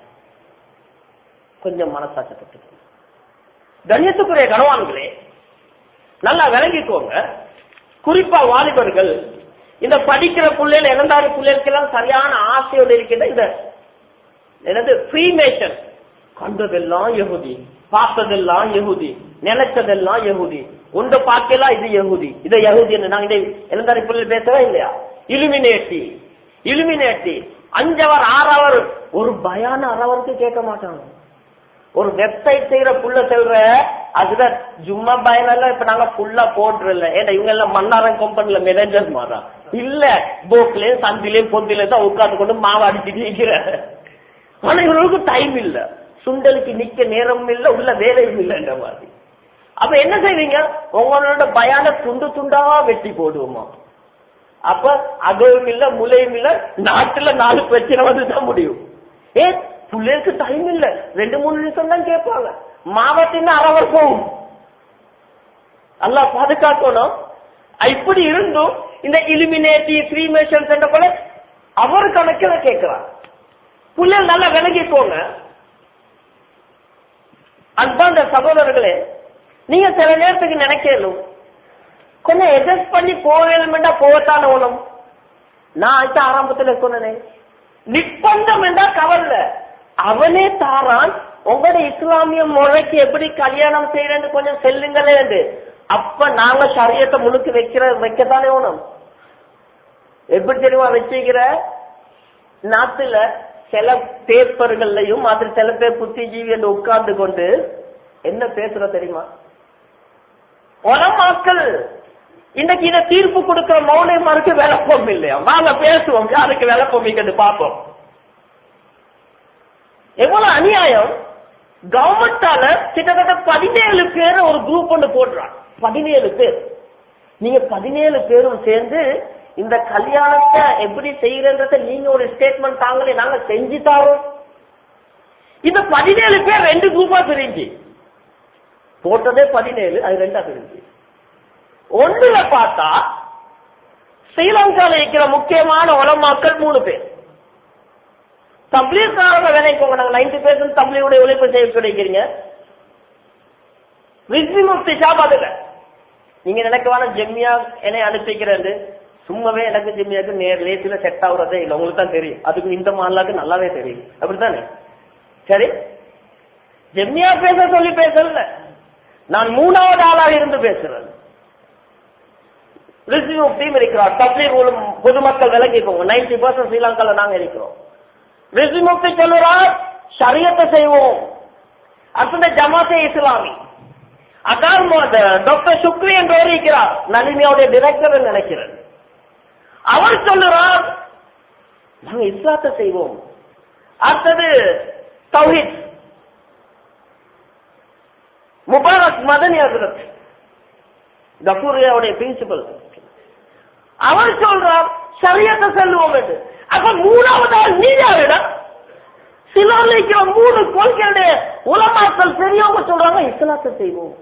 S1: கொஞ்சம் மனசாட்சப்பட்டு கண்ணியத்துக்குரிய கணவான்களே நல்லா விளங்கிக்கோங்க. குறிப்பா வாலிபர்கள், இந்த படிக்கிற பிள்ளைகள், 2 பிள்ளைகளுக்கெல்லாம் சரியான ஆசையோடு இருக்கின்ற இந்த எனது ஃப்ரீமேஷன், கண்டதெல்லாம் யகுதி, பார்த்ததெல்லாம் யகுதி, நினைச்சதெல்லாம் யகுதி, உண்ட பார்க்கலாம் இது யகுதி, இதை யகுதி என்று நாங்க 2 பிள்ளைகள் பேசவே இல்லையா? இலுமினேட்டி 5 அவர் 6 அவர் ஒரு பயான 6 அவருக்கு கேட்க மாட்டாங்க. ஒரு வெப்சைட் செய்யற புள்ள சொல்ற அதுல ஜும்மா பயனெல்லாம் இப்ப நாங்க ஃபுல்லா போட்டுறல. ஏன்னா இவங்க எல்லாம் மன்னாரன் கம்பெனில மேனேஜர் மாறா இல்ல, போக்லயும் சந்திலையும் பொந்தில தான் உட்கார்ந்து கொண்டு மாவு அடிச்சுட்டு இருக்கிற. ஆனா இவங்களுக்கு டைம் இல்ல, சுண்டலுக்கு நிக்க நேரம் இல்ல, உள்ள வேலையும் இல்லைன்ற மாதிரி. அப்ப என்ன செய்வீங்க? உங்களோட பயான துண்டு துண்டா வெட்டி போடுவோமா? அப்ப அதுவும் இல்ல, முளையும் இல்ல, நாட்டுல 4 பிரச்சனை வந்துதான் முடியும். பிள்ளைக்கு டைம் இல்ல, 2-3 நிமிஷம் தான் கேட்பாங்க. மாவட்டின் 1/2 hour போகும். அல்லா பாதுகாக்கணும். இப்படி இருந்தும் இந்த இலுமினேட்டி ஃப்ரீமேஷன்ஸ் என்ற போல அவர் கணக்கில் கேட்கிறார். பிள்ளைகள் நல்லா விலகிக்கோங்க. அதுதான் இந்த சகோதரர்களே, நீங்க சில நேரத்துக்கு நினைக்கலும் கொஞ்சம் அட்ஜஸ்ட் பண்ணி போகணும்டா போகத்தான ஒண்ணும். நான் ஆரம்பத்துல சொன்னேன், நிர்பந்தம் என்றா கவர்ல அவனே தாரான். உங்களோட இஸ்லாமிய முறைக்கு எப்படி கல்யாணம் செய்யறது கொஞ்சம் செல்லுங்களே. அப்ப நாங்க ஷரியத்தை முழுக்க வைக்கத்தானே வேணும். எப்படி தெரியுமா வச்சுக்கிற? நாட்டுல சில பேப்பர்கள்லையும் அது சில பேர் புத்திஜீவி என்று உட்கார்ந்து கொண்டு என்ன பேசுற தெரியுமா? உலமாக்கள் இன்னைக்கு இதை தீர்ப்பு கொடுக்கிற மௌலியமாருக்கு விளப்பம் இல்லையா? வாங்க பேசுவோம், யாருக்கு விளப்பம் இங்கு பார்ப்போம். எவ்வளவு அநியாயம்! கவர்மெண்டால கிட்டத்தட்ட 17 பேர் ஒரு குரூப் ஒன்று போடுறாங்க. 17 பேர். நீங்க 17 பேரும் சேர்ந்து இந்த கல்யாணத்தை எப்படி செய்யறத நீங்க ஒரு ஸ்டேட்மெண்ட் தாங்களே, நாங்க செஞ்சு தாரோம். இந்த 17 பேர் 2 குரூப்பா பிரிஞ்சு போட்டதே 17, அது 2ஆ பிரிஞ்சு. ஒன்றுல பார்த்தா ஸ்ரீலங்கால இருக்கிற முக்கியமான உலமாக்கள் 3 பேர். தப்லீக்காரங்க வேலைக்கோங்க, நாங்க 90% தப்லீகுடைய உழைப்பு செய்ய கிடைக்கிறீங்க. ரிஸ்வி முஃப்தி ஷாப் அதுல நீங்க நினைக்கவான ஜெம்மியா என்னை அனுப்பிக்கிறது சும்மாவே எனக்கு ஜெம்மியாக்கு லேசில செட் ஆகுறதே இல்லை. உங்களுக்கு தான் தெரியும், அதுக்கு இந்த மாநிலாக்கு நல்லாவே தெரியும். அப்படித்தானே? சரி, ஜெம்மியா பேச சொல்லி பேசல, நான் 3வது ஆளாக இருந்து பேசுறேன். ரிஸ்வி முஃப்தியும் இருக்கிறார். தப்லீக் பொதுமக்கள் விளங்கிக்கோங்க, 90% ஸ்ரீலங்கால நாங்க இருக்கிறோம். ரிஸ்வி முஃப்தி சொல்லுறார், ஷரியத்தை செய்வோம். அடுத்த ஜமாத்தே இஸ்லாமி. அதான் டாக்டர் சுக்ரி என்று இருக்கிறார், நளினியோட டைரக்டர் நினைக்கிறேன். அவர் சொல்லுறார், நாங்க இஸ்லாத்தை செய்வோம். அடுத்தது தௌஹீத் முபாரக் மதனி ஹஜ்ரத் கஃபூரியாவுடைய பிரின்சிபல், அவர் சொல்றார் ஷரியத்தை செல்லுவோம் என்று. அப்ப 3வது ஆள் நீ யாருடா? சிலர் 3 கொள்கையுடைய உலமாக்கள் பெரியவங்க சொல்றாங்க இஸ்லாத்தை செய்வோம்.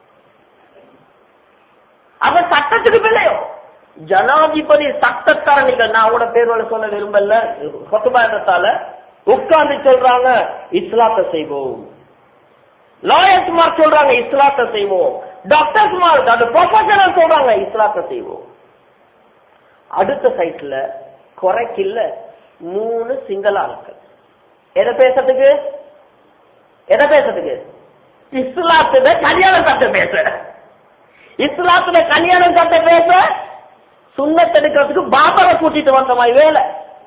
S1: அவ சட்டத்துக்கு பிள்ளையோ ஜனாதிபதி சட்டத்தரணிகள், நான் கூட பேர்வழி சொல்ல விரும்பல, கொத்துபாயத்தால உட்கார்ந்து சொல்றாங்க இஸ்லாத்தை செய்வோம். லாயர்ஸ்மார் சொல்றாங்க இஸ்லாத்தை செய்வோம். டாக்டர்ஸ்மார் அந்த ப்ரொஃபஷனல் சொல்றாங்க இஸ்லாத்தை செய்வோம். அடுத்த சைட்ல குறைக்கில்ல 3 சிங்கள ஆட்கள். எதை பேசுறதுக்கு இஸ்லாத்துல கல்யாணம் சட்ட பேச, இஸ்லாத்துல கல்யாணம் சட்ட பேச, சுன்னத் எடுக்கிறதுக்கு பாபரை கூட்டிட்டு வந்த மாதிரி வேலை.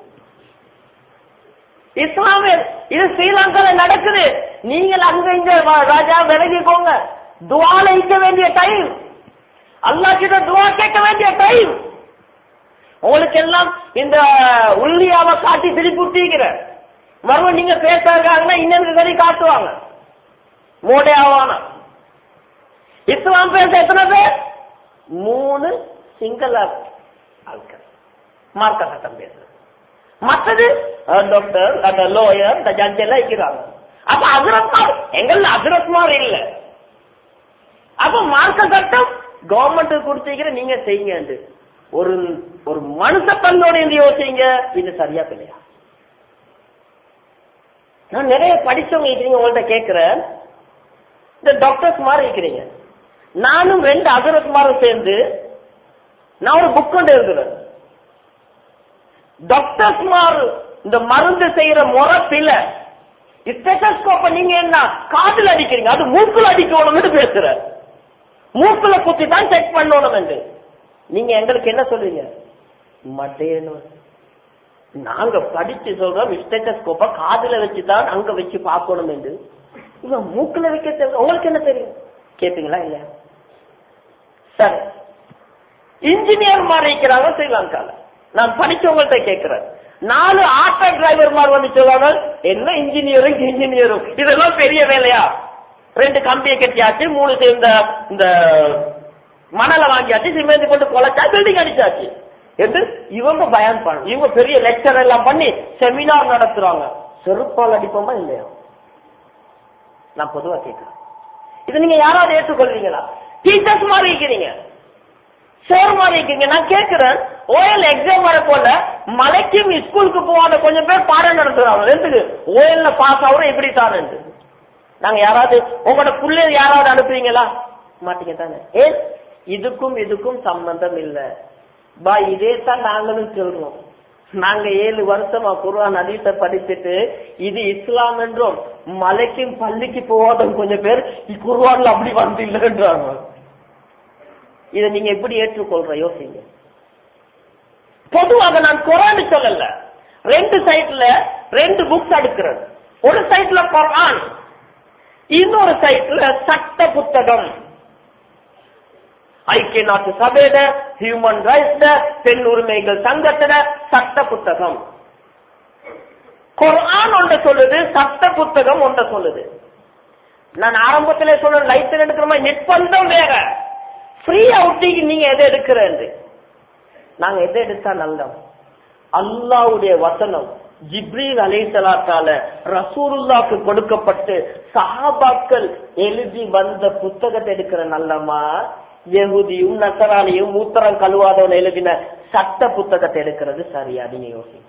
S1: இஸ்லாமிய இது ஸ்ரீலங்கால நடக்குது. நீங்கள் அங்க இங்க ராஜா விலகிக்கோங்க. துவால இக்க வேண்டிய டைம், அல்லாஹ் கிட்ட துவா கேட்க வேண்டிய டைம். உங்களுக்கு எல்லாம் இந்த உள்ளியாவை காட்டி திருப்பி விட்டீங்கிற மறுபடியும் நீங்க பேசுறாங்கன்னா இன்னொரு கதை காட்டுவாங்க மோடே ஆவான. இஸ்லாம் பேச எத்தனை பேர்? 3 சிங்கள ஆட்கள் மார்க்க சட்டம் பேசுறது. மற்றது டாக்டர், அந்த லோயர், இந்த ஜட்ஜ் எல்லாம் இருக்கிறாங்க. அப்ப அஜரத்மார் எங்கள்ல அஜரத்மார் இல்ல. அப்ப மார்க்க சட்டம் கவர்மெண்ட் கொடுத்தீங்க, நீங்க செய்யுங்க. ஒரு மனுஷ பல்லோட யோசிங்க, இது சரியா இல்லையா? நான் நிறைய படிச்சவங்க இருக்கிறீங்க, உங்கள்ட்ட கேட்கிறேன். இந்த டாக்டர்ஸ் மாதிரி இருக்கிறீங்க, நானும் 2 அஜரத்மாரும் சேர்ந்து நான் ஒரு புக் கொண்டு எழுதுறேன். டாக்டர்ஸ்மார் இந்த மருந்து செய்யற முறை பில. ஸ்டெத்தோஸ்கோப்பை நீங்க என்ன காதுல அடிக்கிறீங்க, அது மூக்குல அடிக்கணும் பேசுற, மூக்குல குத்தி தான் செக் பண்ணணும் என்று. நீங்க எங்களுக்கு என்ன சொல்றீங்க? மட்டேன்னு நாங்க படிச்சு சொல்றோம் ஸ்டெத்தோஸ்கோப்பை காதுல வச்சுதான் அங்க வச்சு பார்க்கணும் என்று. இவன் மூக்குல வைக்க தெரியும், உங்களுக்கு என்ன தெரியும்? கேப்பீங்களா இல்ல? சரி, இன்ஜினியர் மாதிரி இருக்கிறாங்க ஸ்ரீலங்கால. நான் படிச்சவங்கள்ட்ட கேட்கிறேன், 4 ஆட்டோ டிரைவர் மாதிரி வந்து சொல்றாங்க என்ன இன்ஜினியரும் இதெல்லாம் பெரிய வேலையா? 2 கம்பியை கட்டியாச்சு, 3 சேர்ந்த இந்த மணலை வாங்கியாச்சு, சிமெண்ட் கொண்டு கொலைச்சா, பில்டிங் அடிச்சாச்சு என்று இவங்க பயன் பண்ண, இவங்க பெரிய லெக்சர் எல்லாம் பண்ணி செமினார் நடத்துறாங்க. செருப்பால் அடிப்போமா இல்லையா? நான் பொதுவா கேட்கிறேன், இது நீங்க யாராவது ஏற்றுக்கொள்றீங்களா? டீச்சர்ஸ் மாதிரி இருக்கிறீங்க, சார் மாதிரி இருக்கீங்க. நான் கேட்கிறேன், ஓஎல் எக்ஸாம் வர போல மலைக்கும் ஸ்கூலுக்கு போவாத கொஞ்சம் பேர் பாடம் நடத்துறாங்க. எதுக்கு ஓஎல்ல பாஸ் ஆகுறோம் எப்படி தான்? நாங்க யாராவது உங்களோட பிள்ளை யாராவது அனுப்புறீங்களா? மாட்டீங்க தானே. ஏன்? இதுக்கும் சம்பந்தம் இல்ல பா. இதே தான் நாங்களும் சொல்றோம். நாங்க 7 வருஷமா குர்ஆன் ஹதீஸை படிச்சுட்டு இது இஸ்லாம் என்றும், மலைக்கும் பள்ளிக்கு போவாத கொஞ்சம் பேர் குர்ஆன்ல அப்படி வந்து இல்லைன்றாங்க. இதை நீங்க எப்படி ஏற்றுக்கொள்ற? யோசிங்க. பொதுவாக நான் குர்ஆன் சொல்லல, 2 சைட்ல 2 புக்ஸ் எடுக்கிறேன். ஒரு சைட்ல குர்ஆன், இன்னொரு சைட்ல சட்ட புத்தகம். ஐக்கிய நாட்டு சபையிட, ஹியூமன் ரைட்ஸ், பெண் உரிமைகள் சங்கத்தின சட்ட புத்தகம். குர்ஆன் ஒன்றை சொல்லுது, சட்ட புத்தகம் ஒன்றை சொல்லுது. நான் ஆரம்பத்திலே சொல்ல லைட் எடுக்கிற மாதிரி நிர்பந்தம் வேற. ஃப்ரீ அவுட்டிங் நீங்க எதை எடுக்கிறது? நாங்க எதை எடுத்தா நல்லோம்? அல்லாஹ்வுடைய வசனம் ஜிப்ரீல் அலைஹிஸ்ஸலாத்தால ரசூலுல்லாஹ்க்கு கொடுக்கப்பட்டு சஹாபாக்கள் எழுதி வந்த புத்தகத்தை எடுக்கிற நல்லமா, யஹூதியும் நசரானியும் மூத்திரம் கழுவாதவன் எழுதின சட்ட புத்தகத்தை எடுக்கிறது சரியா? நீங்க யோசிங்க.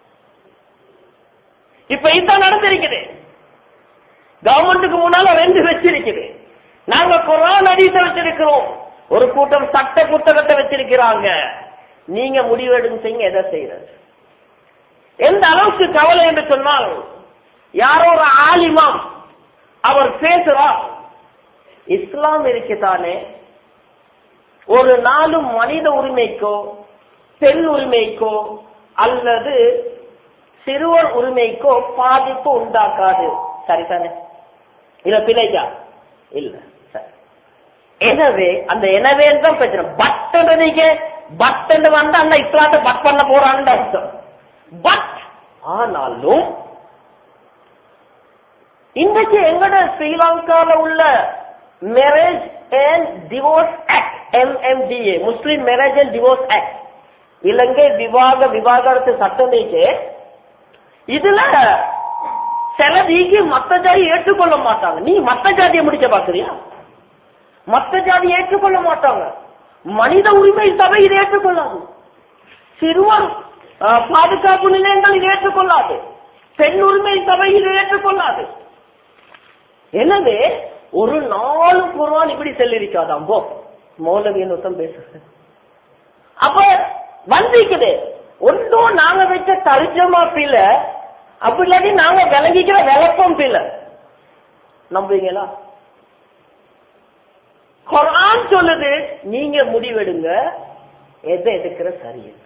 S1: இப்ப இதுதான் நடந்திருக்குது. கவர்மெண்ட்டுக்கு முன்னால 2 வச்சிருக்குது. நாங்க குர்ஆன் ஹதீஸை வச்சிருக்கிறோம், ஒரு கூட்டம் சட்ட புத்தகத்தை வச்சிருக்கிறாங்க. நீங்க முடிவெடுங்க, செய்யுங்க எதை செய்யறது. எந்த அளவுக்கு கவலை என்று சொன்னால், யாரோ ஒரு ஆலிமாம் அவர் பேசுறார். இஸ்லாம் இருக்குதானே ஒரு நாளும் மனித உரிமைக்கோ பெண் உரிமைக்கோ அல்லது சிறுவர் உரிமைக்கோ பாதிப்பு உண்டாக்காது. சரிதானே? இல்ல பிழைக்கா? இல்ல. எனவே அந்த எனவே தான் பிரச்சனை. பட் வந்து அந்த இஸ்லாத்தை பட் பண்ண போறான்னு அர்த்தம். பட் ஆனாலும் இன்றைக்கு எங்கட ஸ்ரீலங்கால உள்ள marriage and divorce act, MMDA, Muslim marriage and divorce act, Ilangai விவாகரத்து சட்டம், இதுல சில நீக்கி மத்த ஜாதி ஏற்றுக்கொள்ள மாட்டாங்க. நீ மத்த ஜாதியை முடிக்க பாக்குறியா? மத்த ஜாதி ஏற்றுக்கொள்ள மாட்டாங்க. மனித உரிமை சபை இதை ஏற்றுக்கொள்ளாது. சிறுவர் பாதுகாப்பு நிலையங்கள் இதை ஏற்றுக்கொள்ளாது. பெண் உரிமை சபை இதை ஏற்றுக்கொள்ளாது. எனவே ஒரு நாலு குர்ஆன் இப்படி சொல்லிருக்காதாம். போ மௌலவி நுத்தம் பேசுறது அப்ப வந்திக்குது. ஒன்றும் நாங்க வச்ச தர்ஜமா பிள்ளை, அப்படி இல்லாட்டி நாங்க விளங்கிக்கிற விளக்கம் பிள்ளை. நம்புவீங்களா? குர்ஆன் சொல்லுது நீங்க முடிவெடுங்க எதை எடுக்கிற சரியில்லை.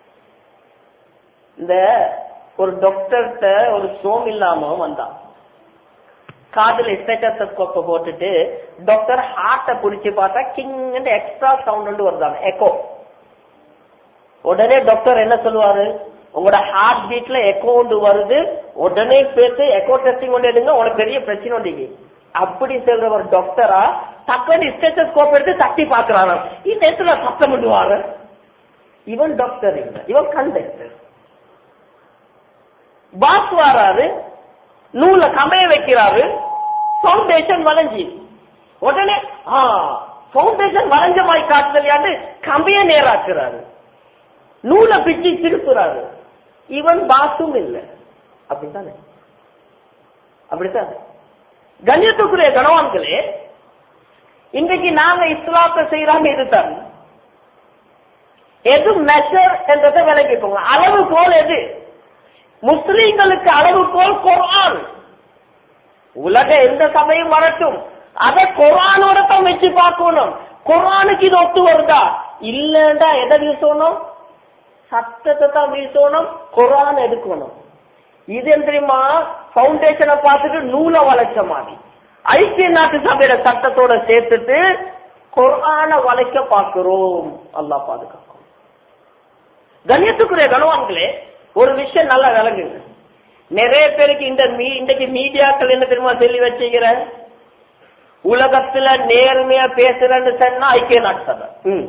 S1: இந்த ஒரு டாக்டர்கிட்ட ஒரு சோம் இல்லாம வந்தான். காதுல ஸ்டெத்தோஸ்கோப் போட்டுட்டு டாக்டர் ஹார்ட்ட புடிச்சு பார்த்தா கிங் எக்ஸ்ட்ரா சவுண்ட் வருதாங்க, எக்கோ. உடனே டாக்டர் என்ன சொல்லுவாரு? உங்களோட ஹார்ட் பீட்ல எக்கோ ஒன்று வருது, உடனே பேசு, எக்கோ டெஸ்டிங் ஒன்று எடுங்க, உனக்கு பெரிய பிரச்சனை ஒன்று. அப்படி சொல்ற ஒரு டாக்டரா டக்குனு ஸ்டெத்தோஸ்கோப் எடுத்து தட்டி பாக்குறாங்க. இந்த இடத்துல சத்தம் பண்ணுவாங்க. இவன் டாக்டர் இல்ல, இவன் கண்டக்டர். பாஸ் வராரு, நூல கமைய வைக்கிறாரு, பவுண்டேஷன் வளைஞ்சி. உடனே பவுண்டேஷன் வளைஞ்ச மாதிரி காட்டுதலையாண்டு கமைய நேராக்குறாரு, நூலை பிச்சு திருப்புறாரு. இவன் பாசும் இல்லை. அப்படித்தானே? அப்படித்தானே? கண்ணியத்துக்குரிய கணவான்களே, இன்றைக்கு நாங்க இஸ்லாத்தை செய்யறாங்க. இதுதான் எது மெஷர் என்றதை விளக்கிக்கோங்க. அளவுகோல் எது? முஸ்லீம்களுக்கு அளவுகோல் குர்ஆன். உலக எந்த சபையும் வரட்டும், அதை குர்ஆனோட தான் வச்சு பார்க்கணும். குர்ஆனுக்கு இது ஒத்து வருதா இல்லண்டா எதை வீசணும்? சத்தத்தை தான் வீசணும், குர்ஆன் எடுக்கணும். இது என்ன தெரியுமா? பவுண்டேஷனை பார்த்துட்டு நூலை வளைச்ச மாதிரி ஐக்கிய நாட்டு சபையோட சட்டத்தோட சேர்த்துட்டு குர்ஆனை வளைக்க பார்க்கிறோம். அல்லாஹ் பாதுகாக்கும். கண்ணியத்துக்குரிய கணவான்களே, ஒரு விஷயம் நல்லா விளங்குங்க. நிறைய பேருக்கு இன்றைக்கு மீடியாக்கள் என்ன தெரியுமா சொல்லி வச்சுக்கிற? உலகத்துல நேர்மையா பேசுறேன்னு சொன்னா ஐக்கிய நாட்டு சபை,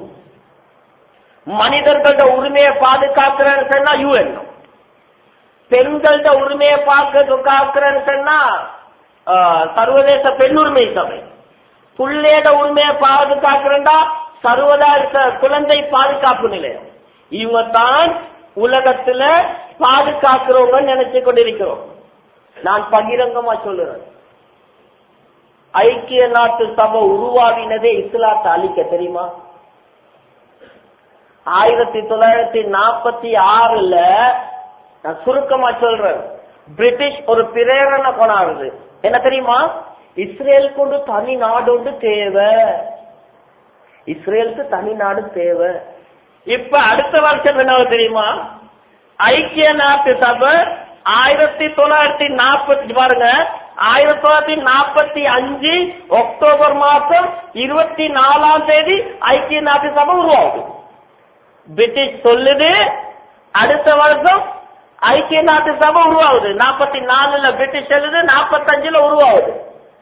S1: மனிதர்களோட உரிமையை பாதுகாக்கிறேன்னு சொன்னா UN, பெண்களோட உரிமையை பாதுகாக்கிறேன்னு சொன்னா சர்வதேச பெண் உரிமை சபை, புள்ளையோட உரிமையை பாதுகாக்கிறேன்டா சர்வதேச குழந்தை பாதுகாப்பு நிலையம். இவங்க தான் உலகத்துல பாதுகாக்கிறவங்க நினைச்சு கொண்டிருக்கிறோம். நான் பகிரங்கமா சொல்லுறேன், ஐக்கிய நாட்டு சபை உருவாகினதே இஸ்லாத்தை அழிக்க. தெரியுமா? 1946 நான் சுருக்கமா சொல்றேன், பிரிட்டிஷ் ஒரு பிரேரணை கொண்டாடுது. என்ன தெரியுமா? இஸ்ரேல் கொண்டு தனி நாடு ஒன்று தேவை, இஸ்ரேலுக்கு தனி நாடு தேவை. இப்ப அடுத்த வருஷம் என்ன தெரியுமா? ஐக்கிய நாட்டு சபை 1940 பாருங்க, 1945 அக்டோபர் மாசம் 24 ஐக்கிய நாட்டு சபை உருவாகுது. பிரிட்டிஷ் சொல்லுது அடுத்த வருஷம் ஐக்கிய நாட்டு சபை உருவாகுது. 44 பிரிட்டிஷ் சொல்லுது, 45 உருவாகுது.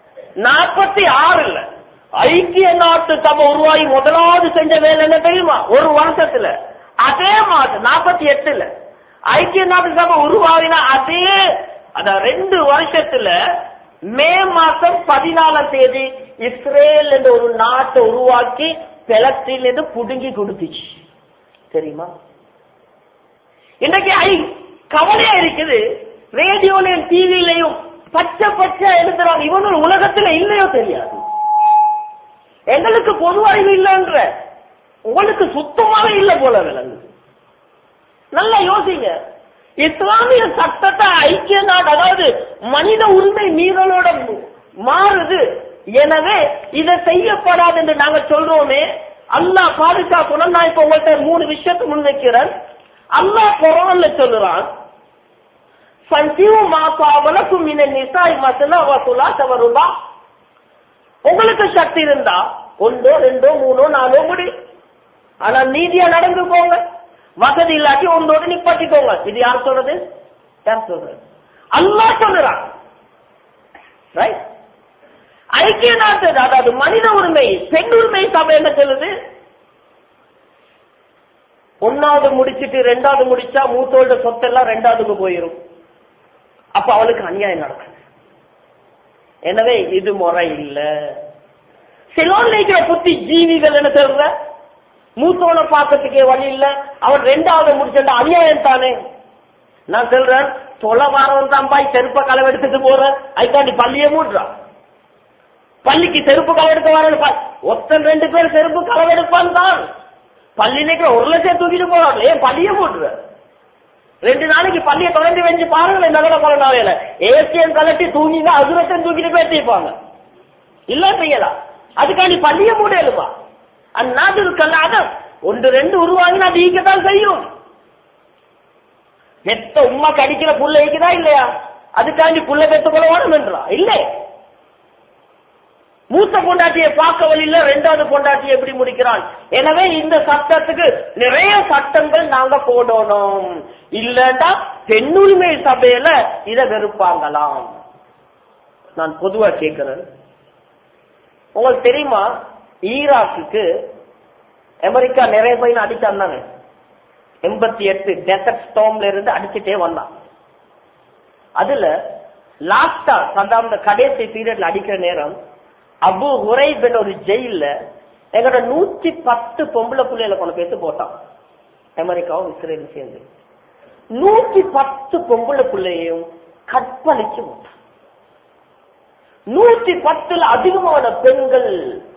S1: 46 ஐக்கிய நாட்டு சபை உருவாகி முதலாவது செஞ்ச வேலை என்ன தெரியுமா? ஒரு வருஷத்துல அதே மாதம் 48 ஐக்கிய நாட்டு சபை உருவாகினா அதே 2 வருஷத்துல மே மாசம் 14 இஸ்ரேல் என்ற ஒரு நாட்டை உருவாக்கி பெலஸ்தீன்ல இருந்து புடுங்கி கொடுத்துச்சு. தெரியுமா? இன்னைக்கு கவலையா இருக்குது, ரேடியோலையும் டிவிலையும் பச்சை பச்சை எழுதுறாங்க. இவங்க உலகத்துல இல்லையோ தெரியாது, எங்களுக்கு பொது அறிவு இல்லைன்ற உங்களுக்கு சுத்தமாவே இல்லை போல விளங்குது. நல்லா யோசிங்க. இஸ்லாமிய சட்டத்தை ஐக்கிய நாடு, அதாவது மனித உரிமை மீறலோட மாறுது. எனவே இதை செய்யப்படாது என்று நாங்க சொல்றோமே, அல்லாஹ் பாதுகாக்கணும். நான் இப்ப உங்கள்கிட்ட 3 விஷயத்தை முன்வைக்கிறேன். அல்லாஹ் குர்ஆன்ல சொல்றான், உங்களுக்கு சக்தி இருந்தா 1, 2, 3, 4 முடி. ஆனா நீதியா நடந்து போங்க. வசதி இல்லாட்டி 1 நிப்பாட்டிக்கோங்க. இது யார் சொல்றது? யார் சொல்றது? அல்லாஹ் சொல்றான். ரைட்? ஐக்கிய நாட்டு, அதாவது மனித உரிமை, பெண் உரிமை சபை என்ன சொல்லுது? 1வது முடிச்சிட்டு 2வது முடிச்சா மூத்தோட சொத்தெல்லாம் 2வதுக்கு போயிரும். அப்ப அவளுக்கு அநியாயம் நடக்குது. எனவே இது முறை இல்ல. சிலோன் இருக்கிற புத்தி ஜீவிகள் என்ன சொல்ற, மூத்தோட பாக்கிறதுக்கே வழி இல்ல, அவன் 2வது முடிச்சா அநியாயம் தானே. நான் சொல்றேன், தொலை வாரம் தான் பாய் செருப்ப களவு எடுத்துட்டு போற, அதுக்காண்டி பள்ளியே மூடுறான். பள்ளிக்கு செருப்பு களவெடுக்க வர ஒருத்தன் 2 பேர் செருப்பு களவெடுப்பான் தான். பள்ளியில 1 லட்சம் தூக்கிட்டு போறாங்க. ஏன் பள்ளிய போட்டுற? 2 நாளைக்கு பள்ளியை தொடர்ந்து வெஞ்சு பாருங்களேன். நகர பலனாவையில ஏசியன் கலட்டி தூங்கிங்க, அசுரத்தன் தூக்கிட்டு பேசிப்பாங்க. இல்லையா? அதுக்காண்டி பள்ளிய மூட எழுப்பா. அந்நாடு கல்லாத 1, 2 உருவாங்கினா நீக்கத்தான் செய்யும். பெத்த உமா கடிக்கிற புள்ள இருக்குதா இல்லையா? அதுக்காண்டி புள்ள பெத்து கொள்ள வேணும் என்றா? இல்லை. மூத்த பொண்டாட்டியை பார்க்க வழியில 2வது பொண்டாட்டியை எப்படி முடிக்கிறான்? எனவே இந்த சட்டத்துக்கு நிறைய சட்டங்கள் நாங்க போடணும். இல்லன்னா பெண்ணுரிமை சபையில இத வெறுப்பாங்களாம். நான் பொதுவா கேட்கிறேன், உங்களுக்கு தெரியுமா ஈராக்குக்கு அமெரிக்கா நிறைய பையன் அடிச்சாங்க. 88 டெசர்ட் ஸ்டார்ம்ல இருந்து அடிச்சுட்டே வந்தான். அதுல லாஸ்டா சதாம் கடைசி பீரியட்ல அடிக்கிற நேரம் அபு ஹுரைப் என்ற ஒரு ஜெயில எங்களோட 110 பொம்பளை பிள்ளைகளை கொண்டு பேசி போட்டான். அமெரிக்காவும் இஸ்ரேலும் சேர்ந்து 110 பொம்பளை பிள்ளையும் கற்பழிச்சு போட்டான். 110ல அதிகமான பெண்கள்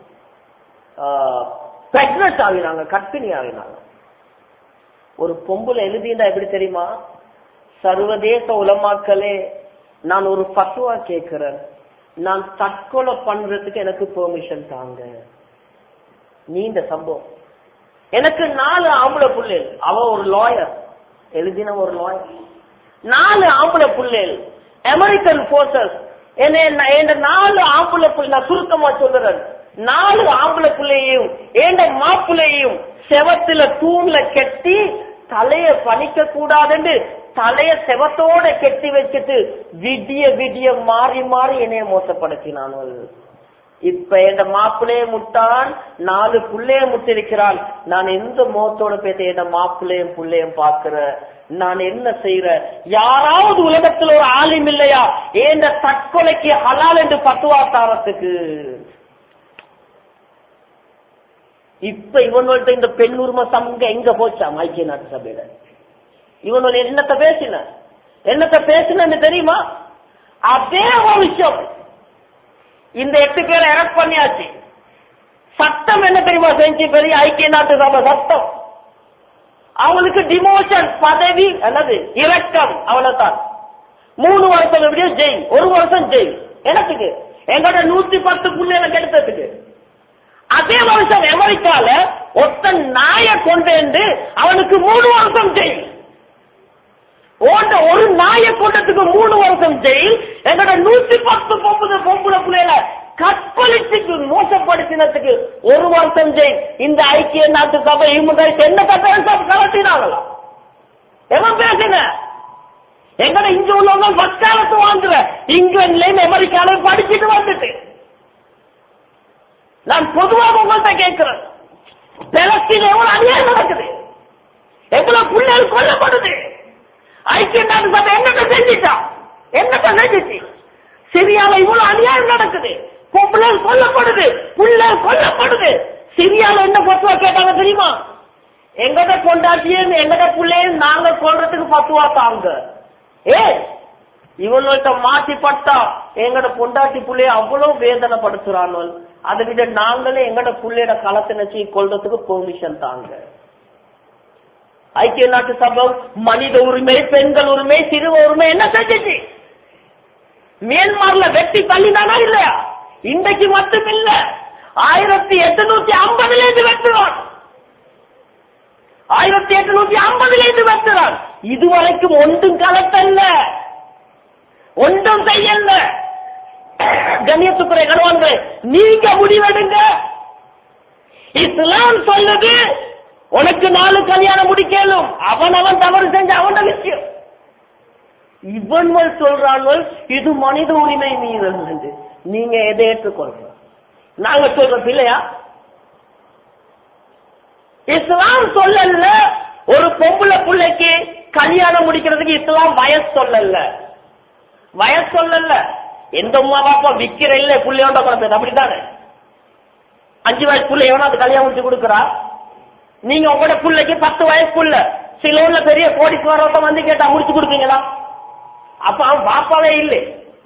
S1: பிரெக்னன்ட் ஆகினாங்க, கர்ப்பிணி ஆகினாங்க. ஒரு பொம்பளை எழுதினா எப்படி தெரியுமா? சர்வதேச உலமாக்களே, நான் ஒரு ஃபத்வா கேட்கிறேன், நான் தற்கொலை பண்றதுக்கு எனக்கு பெர்மிஷன் தாங்க. நீண்ட சம்பவம். எனக்கு 4 ஆம்பளை பிள்ளைகள். அவ ஒரு லாயர், எழுதின ஒரு லாயர். 4 ஆம்பளை பிள்ளைகள், அமெரிக்கன் போர்சஸ். 4 ஆம்பளை பிள்ளை, நான் சுருக்கமா சொல்றேன், 4 ஆம்பளை பிள்ளையையும் ஏண்ட மாப்பிள்ளையும் செவத்துல தூண்ல கெட்டி தலைய பணிக்க கூடாதுன்னு தலைய செவத்தோட கெட்டி வச்சுட்டு விடிய விடிய மாறி மாறி என்னைய மோசப்படுத்தினான். இப்ப என் மாப்பிள்ளைய முட்டான், 4 புள்ளைய முட்டிருக்கிறான். நான் எந்த மோத்தோட பேச என் மாப்பிள்ளையும் புள்ளையும் பாக்குற, நான் என்ன செய்யற? யாராவது உலகத்தில் ஒரு ஆலிம் இல்லையா ஏன் தற்கொலைக்கு ஹலால் என்று பத்துவா தாரத்துக்கு? இப்ப இவனோட இந்த பெண் உரிமை சங்க எங்க போச்சாம் ஐக்கிய நாட்டு சபையில? இவனோட என்னத்த பேசினு தெரியுமா? அதே ஒரு விஷயம். இந்த 8 பேரை அரெஸ்ட் பண்ணியாச்சு. சட்டம் என்ன தெரியுமா செஞ்சு? பெரிய ஐக்கிய நாட்டு சபை சட்டம். அவங்களுக்கு டிமோஷன், பதவி என்னது இறக்கம், அவ்வளவுதான். 3 வருஷம் எப்படியோ ஜெயில், 1 வருஷம் ஜெயில். எனக்கு எங்களோட 110 புள்ளைகளை கெடுத்ததுக்கு. அதே வருஷம் அமெரிக்கால ஒருத்தன் நாய கொண்டு அவனுக்கு 3 வருஷம் ஜெயில். ஒரு நாய கொண்டதுக்கு 3 வருஷம் ஜெயில். எங்களோட 110 பொம்பளை பிள்ளைகளை கற்பழிச்சுக்கு மோசப்படுத்தினதுக்கு 1 வருஷம் ஜெயில். இந்த ஐக்கிய நாட்டு சபை இவங்க என்ன கட்டணம் கலட்டினாங்களா? எவன் பேசின? எங்கட இங்க உள்ளவங்க வக்காலத்து வாங்குற இங்கிலாந்துலயும் அமெரிக்காலையும் படிச்சுட்டு வந்துட்டு. நான் பொதுவாக உங்கள்கிட்ட கேட்கிறேன், பெலஸ்தீன் எவ்வளவு அநியாயம் நடக்குது, எவ்வளவு பிள்ளைகள் கொல்லப்படுது. ஐக்கிய நாட்டு சபை என்னட்ட செஞ்சுட்டா? என்னட்ட செஞ்சுச்சு? சிரியால இவ்வளவு அநியாயம் நடக்குது, பிள்ளைகள் கொல்லப்படுது, பிள்ளைகள் கொல்லப்படுது. சிரியால என்ன பத்துவா கேட்டாங்க தெரியுமா? எங்கட கொண்டாட்டியும் எங்கட பிள்ளையும் நாங்க கொள்றதுக்கு பத்துவா தாங்க. இவங்கள்ட்ட மாட்டிப்பட்டா எங்கட பொண்டாட்டி பிள்ளைய அவ்வளவு வேதனைப்படுத்துறான். அதை விட நாங்களே எங்கட பிள்ளையோட களத்தை நினைச்சு கொள்றதுக்கு பெர்மிஷன் தாங்க. ஐக்கிய நாட்டு சபை மனித உரிமை, பெண்கள் உரிமை, சிறுவ உரிமை என்ன செஞ்சிச்சு? மியான்மர்ல வெட்டி தள்ளிதானா இல்லையா? இன்றைக்கு மட்டும் இல்ல, 1850 வெட்டுறான். 1850 வெட்டுறான். இதுவரைக்கும் ஒன்றும் கலட்டல்ல, ஒன்றும் செய்யல. கண்ணியத்துக்குரிய கணவான்களே, நீங்க முடிவெடுங்க. இஸ்லாம் சொல்லுது உனக்கு 4 கல்யாணம் முடிக்கலும், அவன் தவறு செஞ்ச அவன விஷயம். இவன்கள் சொல்றான் இது மனித உரிமை மீறல். நீங்க எதை ஏற்றுக்கொள்ற? நாங்க சொல்றோம் இல்லையா? இஸ்லாம் சொல்லல ஒரு பொம்பளை பிள்ளைக்கு கல்யாணம் முடிக்கிறதுக்கு இஸ்லாம் வயசு சொல்லல, வயசு சொல்லல. எந்த உமா பாப்பா விக்கிற இல்ல புள்ளையோட குழந்தை அப்படித்தானே? 5 வயசு புள்ள எவனாவது கல்யாணம் முடிச்சு கொடுக்குறா? நீங்க உங்களோட பிள்ளைக்கு 10 வயசுக்குள்ள சில ஊர்ல பெரிய கோடீஸ்வரத்தை வந்து கேட்டா முடிச்சு கொடுப்பீங்களா? அப்ப அவன் பாப்பாவே இல்லை.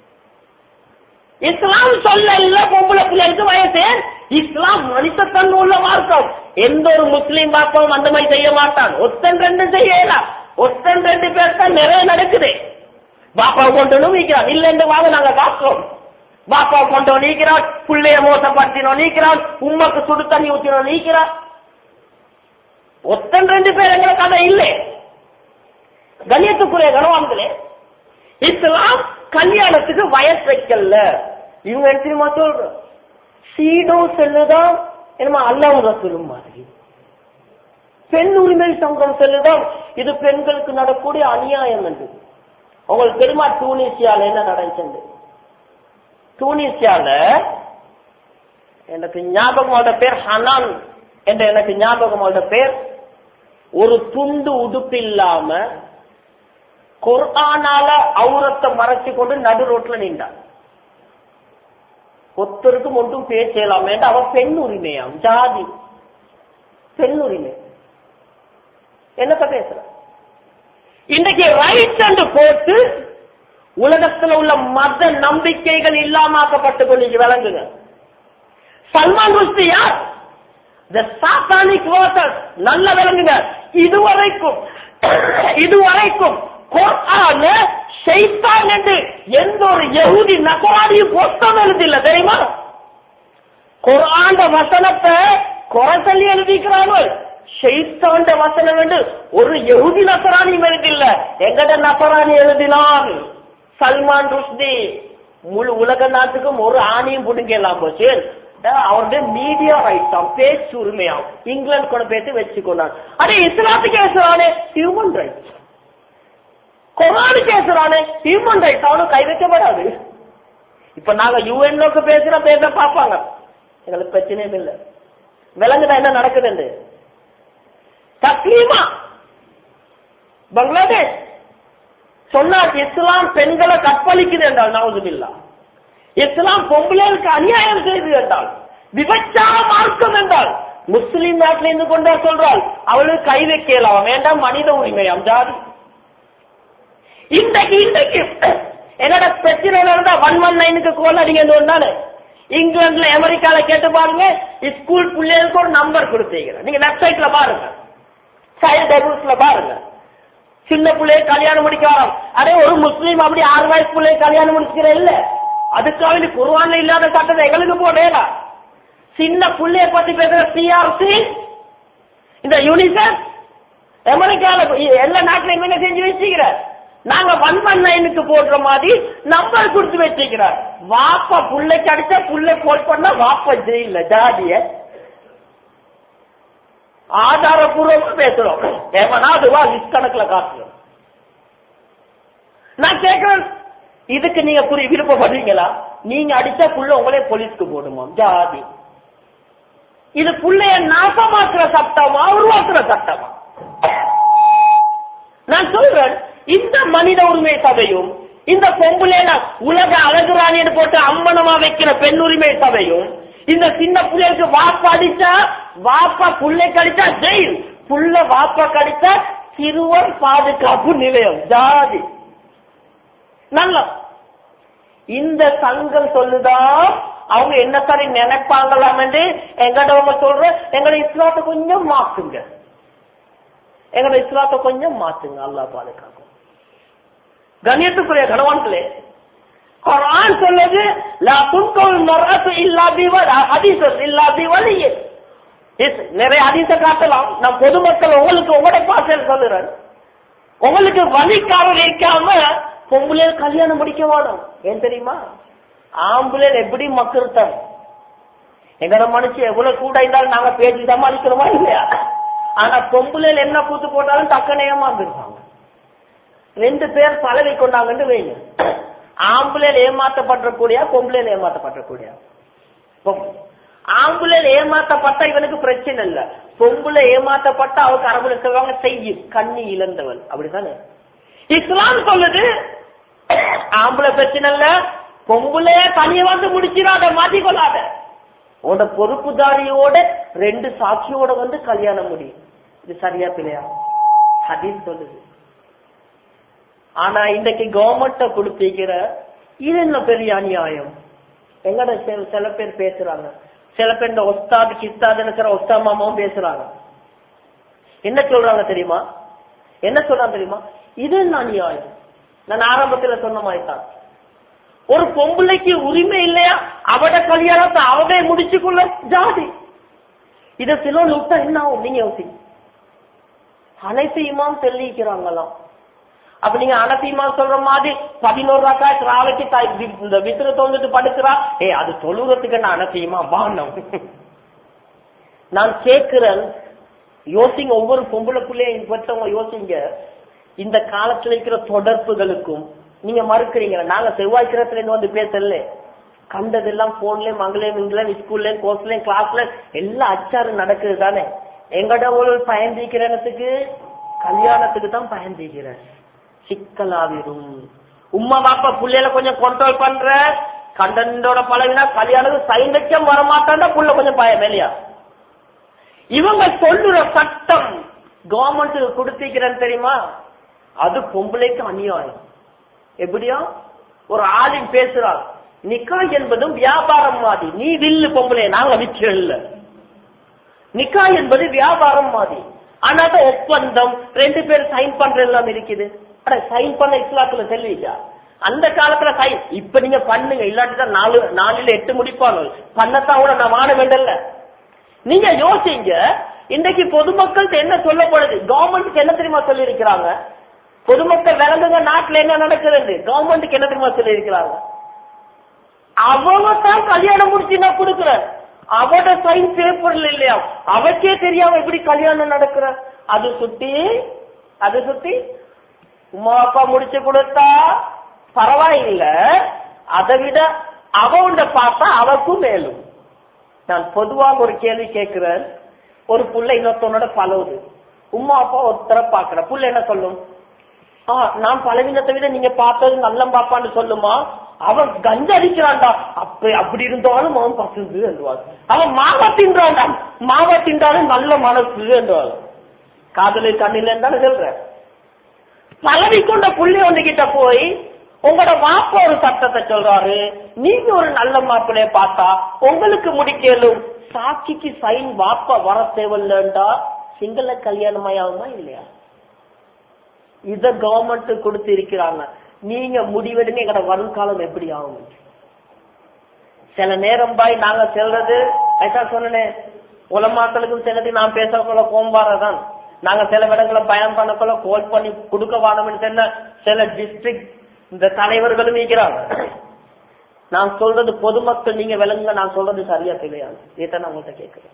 S1: இஸ்லாம் சொல்லல பொம்பளை பிள்ளைக்கு வயசு. இஸ்லாம் மனிதத்தன்மை உள்ள மார்க்கம். எந்த ஒரு முஸ்லீம் பாப்பாவும் அந்த மாதிரி செய்ய மாட்டான். ஒத்தன் 2 செய்யலாம், ஒத்தன் 2 பேர் தான் நிறைய நடக்குது. பாப்பாவை கொண்டு நீக்கிறான், இல்ல இந்த வாங்க நாங்க காட்டுறோம். பாப்பாவை கொண்டு நீக்கிறான், பிள்ளைய மோசப்படுத்தினோம் நீக்கிறான், உண்மைக்கு சுடு தண்ணி ஊற்றினோம் நீக்கிறான். ஒத்தன் 2 பேர் எங்களை கதை இல்லை. கண்ணியத்துக்குரிய கணவான்களே, இஸ்லாம் கல்யாணத்துக்கு வயசு வைக்கல. இவங்க எடுத்துமா சொல்ற சீடோ செல்லுதான் என்னமா அல்லாஹ் ரசூலும் மாதிரி. பெண் உரிமை சங்கம் செல்லுதான் இது பெண்களுக்கு நடக்கூடிய அநியாயம் என்று. உங்களுக்கு தெரியுமா டூனிசியால என்ன நடந்துச்சு? டூனிசியால எனக்கு ஞாபகமோட பேர் ஹனான் என்ற எனக்கு ஞாபகமோட பேர் ஒரு துண்டு உடுப்பு இல்லாம குர்ஆனால அவுரத்தை மறைச்சு கொண்டு நடு ரோட்ல நின்றான். ஒருத்தருக்கும் ஒன்றும் பேசலாம் வேண்டாம். அவன் பெண் உரிமையாம், ஜாதி பெண் உரிமை. என்னத்த பேசுற? இன்றைக்கு ரைட் என்று போட்டு உலகத்தில் உள்ள மத நம்பிக்கைகள் இல்லாமக்கப்பட்டு கொண்டு விளங்குங்க. சல்மான் ருஷ்டி யார்? The satanic workers. நல்ல விளங்குங்க. இதுவரைக்கும் குர்ஆன்ல ஷைத்தான் என்று எந்த ஒரு யஹூதி நஸரானியும் புத்தகம் எழுதில்ல தெரியுமா? குர்ஆன் வசனத்தை குறை சொல்லி எழுதிக்கிறாங்க. ஷைத்தான் வசனம் என்று ஒரு யஹூதி நஸரானியும் எழுதில்ல. எங்கட நஸரானி எழுதினான் சல்மான் ருஷ்டி. முழு உலக நாட்டுக்கும் ஒரு ஆணையும் புடுங்கலாம் போச்சு. அவருடைய மீடியா ரைட்ஸ் பேச்சு உரிமையாம் இங்கிலாந்து கூட பேசி வச்சுக்கொண்டான். அதே இஸ்லாத்துக்கு பேசுறானே ஹியூமன் ரைட்ஸ், குர்ஆன் பேசுறானே ஹியூமன் ரைட்ஸ், அவனும் கை வைக்கப்படாது. இப்ப நாங்க யூஎன்ஓக்கு பேச பாப்பாங்க, எங்களுக்கு பிரச்சனையும் இல்லை. விலங்குதான் என்ன நடக்குது. தக்லீமா பங்களாதேஷ் சொன்னார் இஸ்லாம் பெண்களை கற்பழிக்குது என்றால் நவுதுபில்லா. இஸ்லாம் பொம்பளைகளுக்கு அநியாயம் செய்து என்றால், விபச்சார மார்க்கம் என்றால், முஸ்லிம் நாட்டில் இருந்து கொண்டா சொல்றாள் அவளுக்கு கை வைக்கலாம் வேண்டாம், மனித உரிமையாம் ஜாதி. இன்றைக்கு என்னோட பிரச்சனை இருந்தா 119க்கு கோல் அடிங்க. இங்கிலாந்துல அமெரிக்கால கேட்டு பாருங்க, ஸ்கூல் பிள்ளைகளுக்கு ஒரு நம்பர் கொடுத்தீங்க. நீங்க வெப்சைட்ல பாருங்க, சைல்ட் அபியூஸ்ல பாருங்க. சின்ன பிள்ளைய கல்யாணம் முடிக்க வரோம். அதே ஒரு முஸ்லீம் அப்படி 6 வயசு பிள்ளைய கல்யாணம் முடிக்கிற இல்ல, அதுக்காக குர்ஆன்ல இல்லாத சட்டத்தை எங்களுக்கு போடல. சின்ன பிள்ளைய பத்தி பேசுற சிஆர்சி, இந்த யூனிசெஃப் அமெரிக்கால எல்லா நாட்டிலும் என்ன செஞ்சு வச்சுக்கிற, நாங்க 119க்கு போடுற மாதிரி நம்பர் கொடுத்து வச்சுக்கிறார். வாப்பா புள்ளைக்கு அடிச்சா புள்ளை போல் பண்ணா வாப்பா ஜெயில ஜாதிய ஆதாரபூர்வமா பேசுறோம். எவனாதுவா லிஸ்ட் கணக்குல காட்டுறோம். நான் கேட்கிறேன், இதுக்கு நீங்க விருப்பப்படுறீங்களா? நீங்க அடிச்சா புள்ள உங்களே போலீஸ்க்கு போடுமா ஜாதி? இது புள்ளைய நாசமாக்குற சட்டமா உருவாக்குற சட்டமா? நான் சொல்றேன், இந்த மனித உரிமை சபையும் இந்த பொம்புல உலக அழகுராணி போட்டு அம்மனமா வைக்கிற பெண் உரிமை சபையும் இந்த சின்ன பிள்ளைக்கு வாப்பா அடிச்சா வாப்பா புள்ளை கடிச்சா ஜெயில், புள்ள வாப்பா கடிச்சா சிறுவர் பாதுகாப்பு நிலையம் ஜாதி. நல்ல இந்த சங்கம் சொல்லுதான் அவங்க என்ன சரி நினைப்பாங்களாம் என்று எங்கடவங்க சொல்ற, எங்களை இஸ்லாத்தை கொஞ்சம் மாத்துங்க, எங்களை இஸ்லாத்தை கொஞ்சம் மாத்துங்க, அல்லாஹ் பாதுகாக்கும். கண்ணியத்துக்குரிய கணவான்களே, குர்ஆன் சொல்லுது லா துன்கல் மர்அத்து இல்லா பிவல் ஹதீஸ் இல்லா பிவலிய. நிறைய ஹதீஸ காட்டலாம். நான் பொதுமக்கள் உங்களுக்கு உங்களோட பாசல் சொல்லுறேன். உங்களுக்கு வழிக்காரர் வைக்காம பொம்பளை கல்யாணம் முடிக்க வேணும். ஏன் தெரியுமா? ஆம்பளை எப்படி மக்கள்தான் எங்கட மனுஷன் எவ்வளவு கூட இருந்தாலும் நாங்க பேசி சமாளிக்கிறோமா இல்லையா? ஆனா பொம்பளையில என்ன கூத்து போட்டாலும் டக்குன்னு ஏமாந்துருப்பாங்க. 2 பேர் பழகி கொண்டாங்கன்னு வைங்க. ஆம்பளையில ஏமாற்றப்படக்கூடிய பொம்பளையில ஏமாற்றப்படக்கூடிய. ஆம்பளையில ஏமாற்றப்பட்ட இவனுக்கு பிரச்சனை இல்ல. பொம்பளை ஏமாற்றப்பட்ட அவருக்கு அரபுல சொல்லுவாங்க செய்யும் கண்ணி இழந்தவன். அப்படித்தானே இஸ்லாம் சொல்லுது. ஆம்பளை பிரச்சனை இல்ல, பொம்பளைய தனிய வந்து முடிச்சிடாத, மாட்டிக்கொள்ளாத. உன்னோட பொறுப்புதாரியோட 2 சாட்சியோட வந்து கல்யாணம் முடியும். இது சரியா பிள்ளையா? ஹதீஸ் சொல்லுது. ஆனா இன்னைக்கு கவர்மெண்ட கொடுத்திருக்கிற இது என்ன பெரிய அநியாயம். எங்கட சில பேர் பேசுறாங்க. சில பேர் இந்த ஒஸ்தாது கிஸ்தாதுன்னு ஒஸ்தா மாமாவும் பேசுறாங்க. என்ன சொல்றாங்க தெரியுமா? என்ன சொல்றாங்க தெரியுமா? இது என்ன அநியாயம். நான் ஆரம்பத்துல சொன்ன மாதிரி தான், ஒரு பொம்பளைக்கு உரிமை இல்லையா? அவட கல்யாணத்தை அவவே முடிச்சுக்குள்ள ஜாதி. இத சில விட்டா என்ன ஆகும் நீங்க யோசிங்க. அனைத்து இமாம் தெளிக்கிறாங்களாம். அப்ப நீங்க அனசீமா சொல்ற மாதிரி 11 ரக்காத் ராவைக்கு இந்த வித்திர தோந்துட்டு படுக்கிறா, அது தொழுறதுக்கு என்ன அனசீமா வானம்? நான் கேட்கிறேன், யோசிங்க. ஒவ்வொரு பொம்பளை பிள்ளையும் பற்றவங்க யோசிங்க. இந்த காலத்துல இருக்கிற தொடர்புகளுக்கும் நீங்க மறுக்கிறீங்க. நாங்க செவ்வாய்க்கிரத்துல இருந்து வந்து பேசல, கண்டதெல்லாம் போன்லயும் மங்களேயும் இங்கிலேயும் ஸ்கூல்லயும் கோர்ஸ்லயும் கிளாஸ்ல எல்லாம் அச்சாறு நடக்குது தானே. எங்கட ஒரு பயந்திக்கிறதுக்கு கல்யாணத்துக்கு தான் பயந்திக்கிறேன். சிக்கலாவிரும். உம்மா பாப்பா புள்ளையில கொஞ்சம் கண்ட்ரோல் பண்ற, கண்டனோட பழகினா கல்யாணத்துக்கு சைன் வைக்க வரமாட்டாண்டா புள்ள கொஞ்சம் பயம் இல்லையா? இவங்க சொல்லுற சட்டம் கவர்மெண்ட் கொடுத்திருக்கிறேன்னு தெரியுமா? அது பொம்பளைக்கு அநியாயம். எப்படியா? ஒரு ஆளின் பேசுறாள், நிக்கா என்பதும் வியாபாரம் மாதிரி. நீ வில்லு பொம்பளை, நாங்க விற்கல. நிக்கா என்பது வியாபாரம் மாதிரி. ஆனா ஒப்பந்தம் 2 பேர் சைன் பண்ற எல்லாம் இருக்குது. சைன் பண்ண இஸ்லாத்துல செல்விச்சா? அந்த காலத்துல சைன் இப்ப நீங்க பண்ணுங்க, இல்லாட்டிதான் 4 8 முடிப்பாங்க. பண்ணத்தான் கூட நான் வாட வேண்டல்ல. நீங்க யோசிங்க. இன்றைக்கு பொதுமக்கள் என்ன சொல்லப்படுது? கவர்மெண்ட்டுக்கு என்ன தெரியுமா சொல்லி இருக்கிறாங்க? பொதுமக்கள் விளங்குங்க, நாட்டுல என்ன நடக்குது. கவர்மெண்ட்டுக்கு என்ன தெரியுமா சொல்லி இருக்கிறாங்க? அவங்க தான் கல்யாணம் முடிச்சு நான் கொடுக்குறேன், அவட சைன் பேப்பர்ல இல்லையா? அவக்கே தெரியாம எப்படி கல்யாணம் நடக்கிற? அது சுத்தி உமா அப்பா முடிச்சு கொடுத்தா பரவாயில்ல, அதை விட அவண்ட பார்த்தா அவக்கும் மேலும். நான் பொதுவாக ஒரு கேள்வி கேட்கிறேன். ஒரு புள்ள இன்னொருத்தவனோட பழகுது, உமா அப்பா ஒருத்தர பாக்குற புள்ள என்ன சொல்லும்? நான் பழகினத்தை விட நீங்க பார்த்தது நல்ல பாப்பான்னு சொல்லுமா? அவன் கஞ்ச அடிக்கிறான்டா, அப்படி இருந்தாலும் அவன் பசுது என்றுவாள். அவன் மாவா தின்றான்டா, மாவா தின்றாலும் நல்ல மனசு என்றுவாள். காதலி கண்ணில் இருந்தாலும் சொல்ற பழகி கொண்ட புள்ளி ஒன்று கிட்ட போய் உங்களோட மாப்ப ஒரு சட்டத்தை சொல்றாரு, நீங்க ஒரு நல்ல மாப்பிள்ளைய பார்த்தா உங்களுக்கு முடிக்கலும், சாட்சிக்கு சைன் வாப்ப வர தேவையில்லண்டா சிங்கள கல்யாணமாயாகுமா இல்லையா? இத கவர்மெண்ட் கொடுத்து இருக்கிறாங்க. நீங்க முடிவெடுங்க, எங்கட வருங்காலம் எப்படி ஆகும்? சில நேரம் பாய் நாங்க செல்றது சொன்னேன், உலமாக்களுக்கும் சிலது நான் பேசக்குள்ள கோம்பாரதான். நாங்க சில இடங்களை பயணம் பண்ணக்குள்ள கோல் பண்ணி கொடுக்க வானம்னு சொன்ன சில டிஸ்ட்ரிக்ட் இந்த தலைவர்களும் இருக்கிறாங்க. நான் சொல்றது பொதுமக்கள் நீங்க விளங்குங்க, நான் சொல்றது சரியா தெரியாது. இதை நான் உங்கள்கிட்ட கேட்கிறேன்.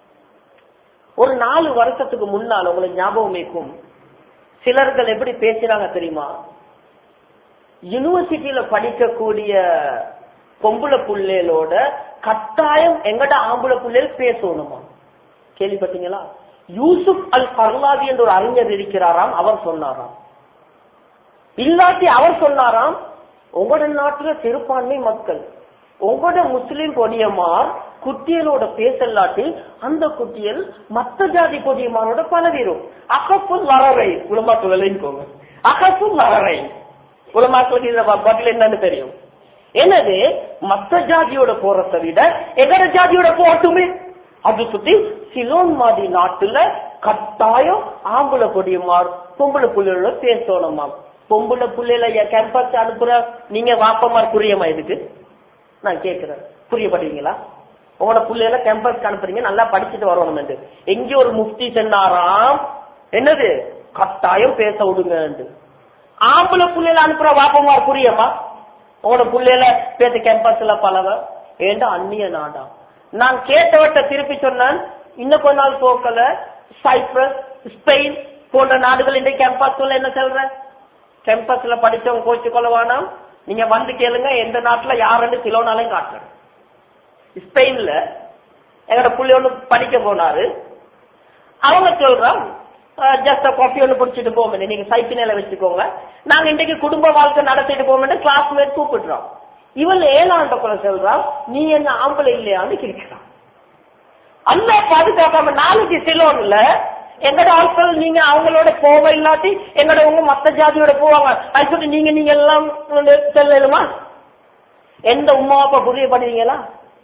S1: ஒரு 4 வருஷத்துக்கு முன்னால் உங்களுக்கு ஞாபகம் இருக்கும், சிலர்கள் எப்படி பேசுறாங்க தெரியுமா? யூனிவர்சிட்டியில படிக்கக்கூடிய பொம்பளை புள்ளைகளோட கட்டாயம் எங்கட ஆம்பளை புள்ளைகள் பேசணுமா? கேள்விப்பட்டீங்களா? யூசுப் அல் கர்லாவி என்ற ஒரு அறிஞர் இருக்கிறாராம், அவர் சொன்னாராம். இல்லாட்டி அவர் சொன்னாராம், உங்களோட நாட்டுல சிறுபான்மை மக்கள், உங்களோட முஸ்லிம் பொடியமார் குட்டியலோட பேசலாட்டி அந்த குட்டியல் மத்த ஜாதி பொடியமாரோட பழகிரும். அகப்புல் வரவை உலமாக்கள் விளைவிக்கோங்க. அகப்புல் வரவை உலமாக்களுக்கு இந்த பதில் என்னன்னு தெரியும். எனவே மத்த ஜாதியோட போறதை விட எகர ஜாதியோட போட்டுமே. அது சுத்தி சிலோன் மாதிரி நாட்டுல கட்டாயம் ஆம்பளை பொடியமார் பொம்பளை புள்ளியோட பேசணுமா? பொம்புல புள்ளையில கேம்பஸ் அனுப்புற நீங்க வாப்பமார் புரியமா இதுக்கு நான் கேட்கிறேன், புரியப்படுவீங்களா? உங்களோட புள்ளையில கேம்பஸ் அனுப்புறீங்க, நல்லா படிச்சுட்டு வரணும் என்று. எங்க ஒரு முஃப்தி சொன்னாராம், என்னது கட்டாயம் பேச விடுங்க. ஆம்பளை புள்ளையில அனுப்புற வாப்பமார் புரியமா? உங்களோட புள்ளையில பேச கேம்பஸ்ல பழக ஏண்டா அந்நிய நாடா. நான் கேட்டவட்ட திருப்பி சொன்னேன், இன்னும் கொஞ்ச நாள் போக்கல சைப்ரஸ், ஸ்பெயின் போன்ற நாடுகள் இந்த கேம்பஸ்ல என்ன சொல்ற, கேம்பஸ்ல படிச்சவங்க கோச்சு கொள்ளவானா, நீங்க வந்து கேளுங்க எந்த நாட்டுல யாருன்னு கிலோனாலையும் காட்டுறேன். ஸ்பெயின்ல எங்கட புள்ளி ஒண்ணு படிக்க போனாரு, அவங்க சொல்றான் ஜஸ்ட் காஃபி ஒண்ணு குடிச்சிட்டு போக, நீங்க சைக்கிள் வச்சுக்கோங்க, நாங்க இன்றைக்கு குடும்ப வாழ்க்கை நடத்திட்டு போக கிளாஸ்மேட் கூப்பிடுறோம். இவன் 7 ஆண்டு சொல்றான், நீ என்ன ஆம்பளை இல்லையான்னு கேட்கிறான். அல்ல பாதுகாக்காம நாளைக்கு சிலோன்ல எங்கட ஆட்கள் நீங்க அவங்களோட போவ இல்லாட்டி எங்கட உங்க மத்த ஜாதியோட போவாங்க, அது சொல்லி நீங்க எல்லாம் செல்லுமா? எந்த உமா அப்பா புரிய பண்ணுவீங்களா?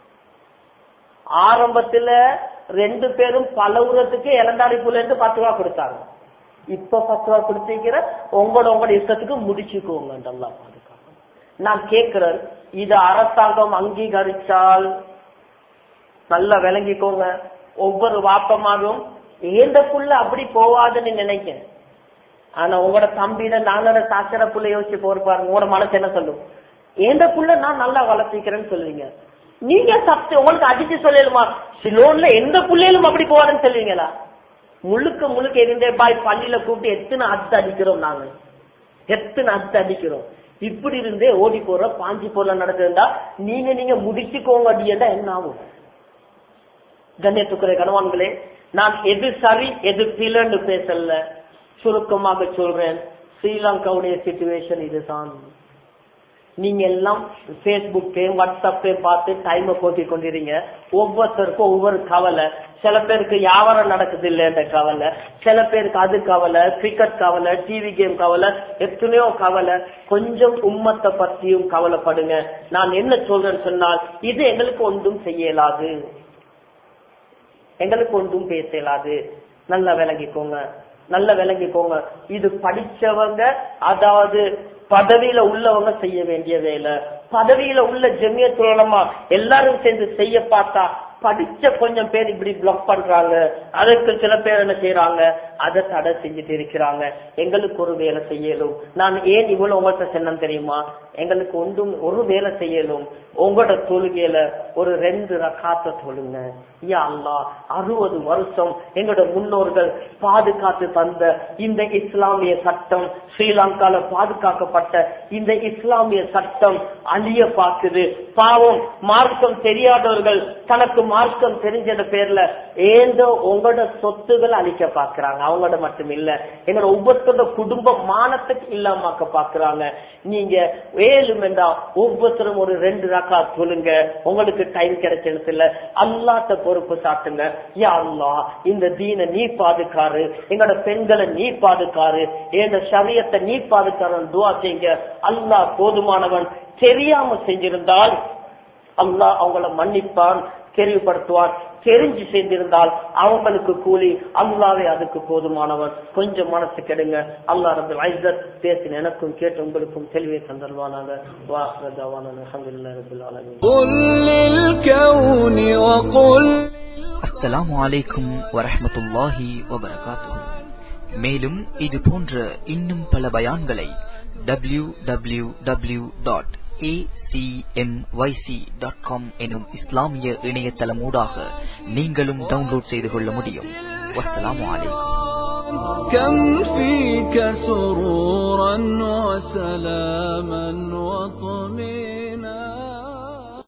S1: ஆரம்பத்துல 2 பேரும் பலவுறதுக்கு இளந்தாடிப்புல இருந்து 10 ரூபா கொடுத்தாங்க. இப்ப 10 ரூபா கொடுத்திருக்கிற உங்களோட இஷ்டத்துக்கு முடிச்சுக்கோங்க. நான் கேட்கிறேன், இது அரசாங்கம் அங்கீகரிச்சால் நல்லா விளங்கிக்கோங்க. ஒவ்வொரு வாப்பமாகவும் ஏந்தக்குள்ள அப்படி போவாதுன்னு நினைக்க. ஆனா உங்களோட தம்பியில நானோட சாச்சர புள்ள யோசிச்சு போறப்பாரு, உங்களோட மனசு என்ன சொல்லும்? ஏந்தக்குள்ள நான் நல்லா வளர்த்திக்கிறேன்னு சொல்லுவீங்க. நீங்க சப்து உங்களுக்கு அடிச்சு சொல்லலுமா? சிலோன்ல எந்த புள்ளையிலும் அப்படி போவாதுன்னு சொல்லுவீங்களா? முழுக்க இருந்தே பாய் பள்ளியில கூப்பிட்டு எத்தனை அத்து அடிக்கிறோம், நாங்க எத்தனை அத்து அடிக்கிறோம். இப்படி இருந்தே ஓடி போற பாஞ்சி போல நடக்குதுண்டா நீங்க முடிச்சுக்கோங்க. அப்படின்னா என்ன ஆகும்? கண்ணியத்துக்குரிய கணவான்களே, நான் எது சரி எது பிள்ளைன்னு பேசல, சுருக்கமாக சொல்றேன். ஸ்ரீலங்காவுடைய சிச்சுவேஷன் இதுதான். நீங்க எல்லாம் பேஸ்புக்கையும் வாட்ஸ்அப்பையும் பார்த்து டைமை போட்டி கொண்டிருங்க. ஒவ்வொருத்தருக்கும் ஒவ்வொரு கவலை. சில பேருக்கு வியாபாரம் நடக்குது இல்லைன்ற கவலை, சில பேருக்கு அது கவலை, கிரிக்கெட் கவலை, டிவி கேம் கவலை, எத்தனையோ கவலை. கொஞ்சம் உம்மத்தை பத்தியும் கவலைப்படுங்க. நான் என்ன சொல்றேன்னு சொன்னால், இது எங்களுக்கு ஒன்றும் செய்யலாது, எங்களுக்கு ஒன்றும் பேசலாது. நல்லா விளங்கிக்கோங்க, நல்ல விளங்கிக்கோங்க. இது படிச்சவங்க, அதாவது பதவியில உள்ளவங்க செய்ய வேண்டிய வேலை. பதவியில உள்ள ஜமியத் உலமா எல்லாரும் சேர்ந்து செய்ய பார்த்தா படிச்ச கொஞ்சம் பேர் இப்படி பிளாக் பண்றாங்க. அதற்கு சில பேர் என்ன செய்யறாங்க, அதை தடை செஞ்சுட்டு இருக்கிறாங்க. எங்களுக்கு ஒரு வேலை செய்யலும். நான் ஏன் இவ்வளவு உங்கள்கிட்ட சொன்னேன் தெரியுமா? எங்களுக்கு ஒன்றும் ஒரு வேலை செய்யலும். உங்களோட தொழுகையில ஒரு 2 ரக்காத்த தொழுங்க. யா அல்லாஹ், 60 வருஷம் எங்களோட முன்னோர்கள் பாதுகாத்து தந்த இந்த இஸ்லாமிய சட்டம், ஸ்ரீலங்கால பாதுகாக்கப்பட்ட இந்த இஸ்லாமிய சட்டம் அழிய பார்க்குது. பாவம், மார்க்கம் தெரியாதவர்கள் தனக்கு மார்க்கம் தெரிஞ்ச பேர்ல ஏதோ உங்களோட சொத்துக்கள் அழிக்க பாக்குறாங்க. அவங்களோட மட்டும் இல்ல, எங்களோட ஒவ்வொருத்தரோட குடும்ப மானத்துக்கு இல்லாமக்க பாக்குறாங்க. நீங்க வேலுமெண்டா ஒவ்வொருத்தரும் ஒரு 2 ரக்காத் சொல்லுங்க. உங்களுக்கு டைம் கிடைச்சது இல்ல, அல்லாஹ்ட்ட பொறுப்பு சாட்டுங்க. யா அல்லாஹ், இந்த தீனை நீ பாதுகாரு, எங்களோட பெண்களை நீ பாதுகாரு, எங்க ஷரியத்தை நீ பாதுகாரு துஆ செய்யுங்க. அல்லாஹ் போதுமானவன். தெரியாம செஞ்சிருந்தால் அல்லாஹ் அவங்கள மன்னிப்பான், தெளிவுபடுத்துவான். தெரிஞ்சு செஞ்சிருந்தால் அவங்களுக்கு கூலி அல்லாவே அதுக்கு போதுமானவன். கொஞ்சம் மனசு கெடுங்க. அல்லாஹ் ரப்பல் இஸ்ஸத் பேசின எனக்கும் கேட்டு உங்களுக்கும் தெளிவை தந்தருவானாக. அல்ஹம்துலில்லாஹி ரப்பில் ஆலமீன்.
S2: அஸ்ஸலாமு அலைக்கும் வரஹ்மத்துல்லாஹி வபரகாத்துஹு. மேலும் இது போன்ற இன்னும் பல பயான்களை www.acmyc.com எனும் இஸ்லாமிய இணையதளமூடாக நீங்களும் டவுன்லோட் செய்து கொள்ள முடியும். வஸ்ஸலாமு அலைக்கும்.
S3: كم فيك سرورا وسلاما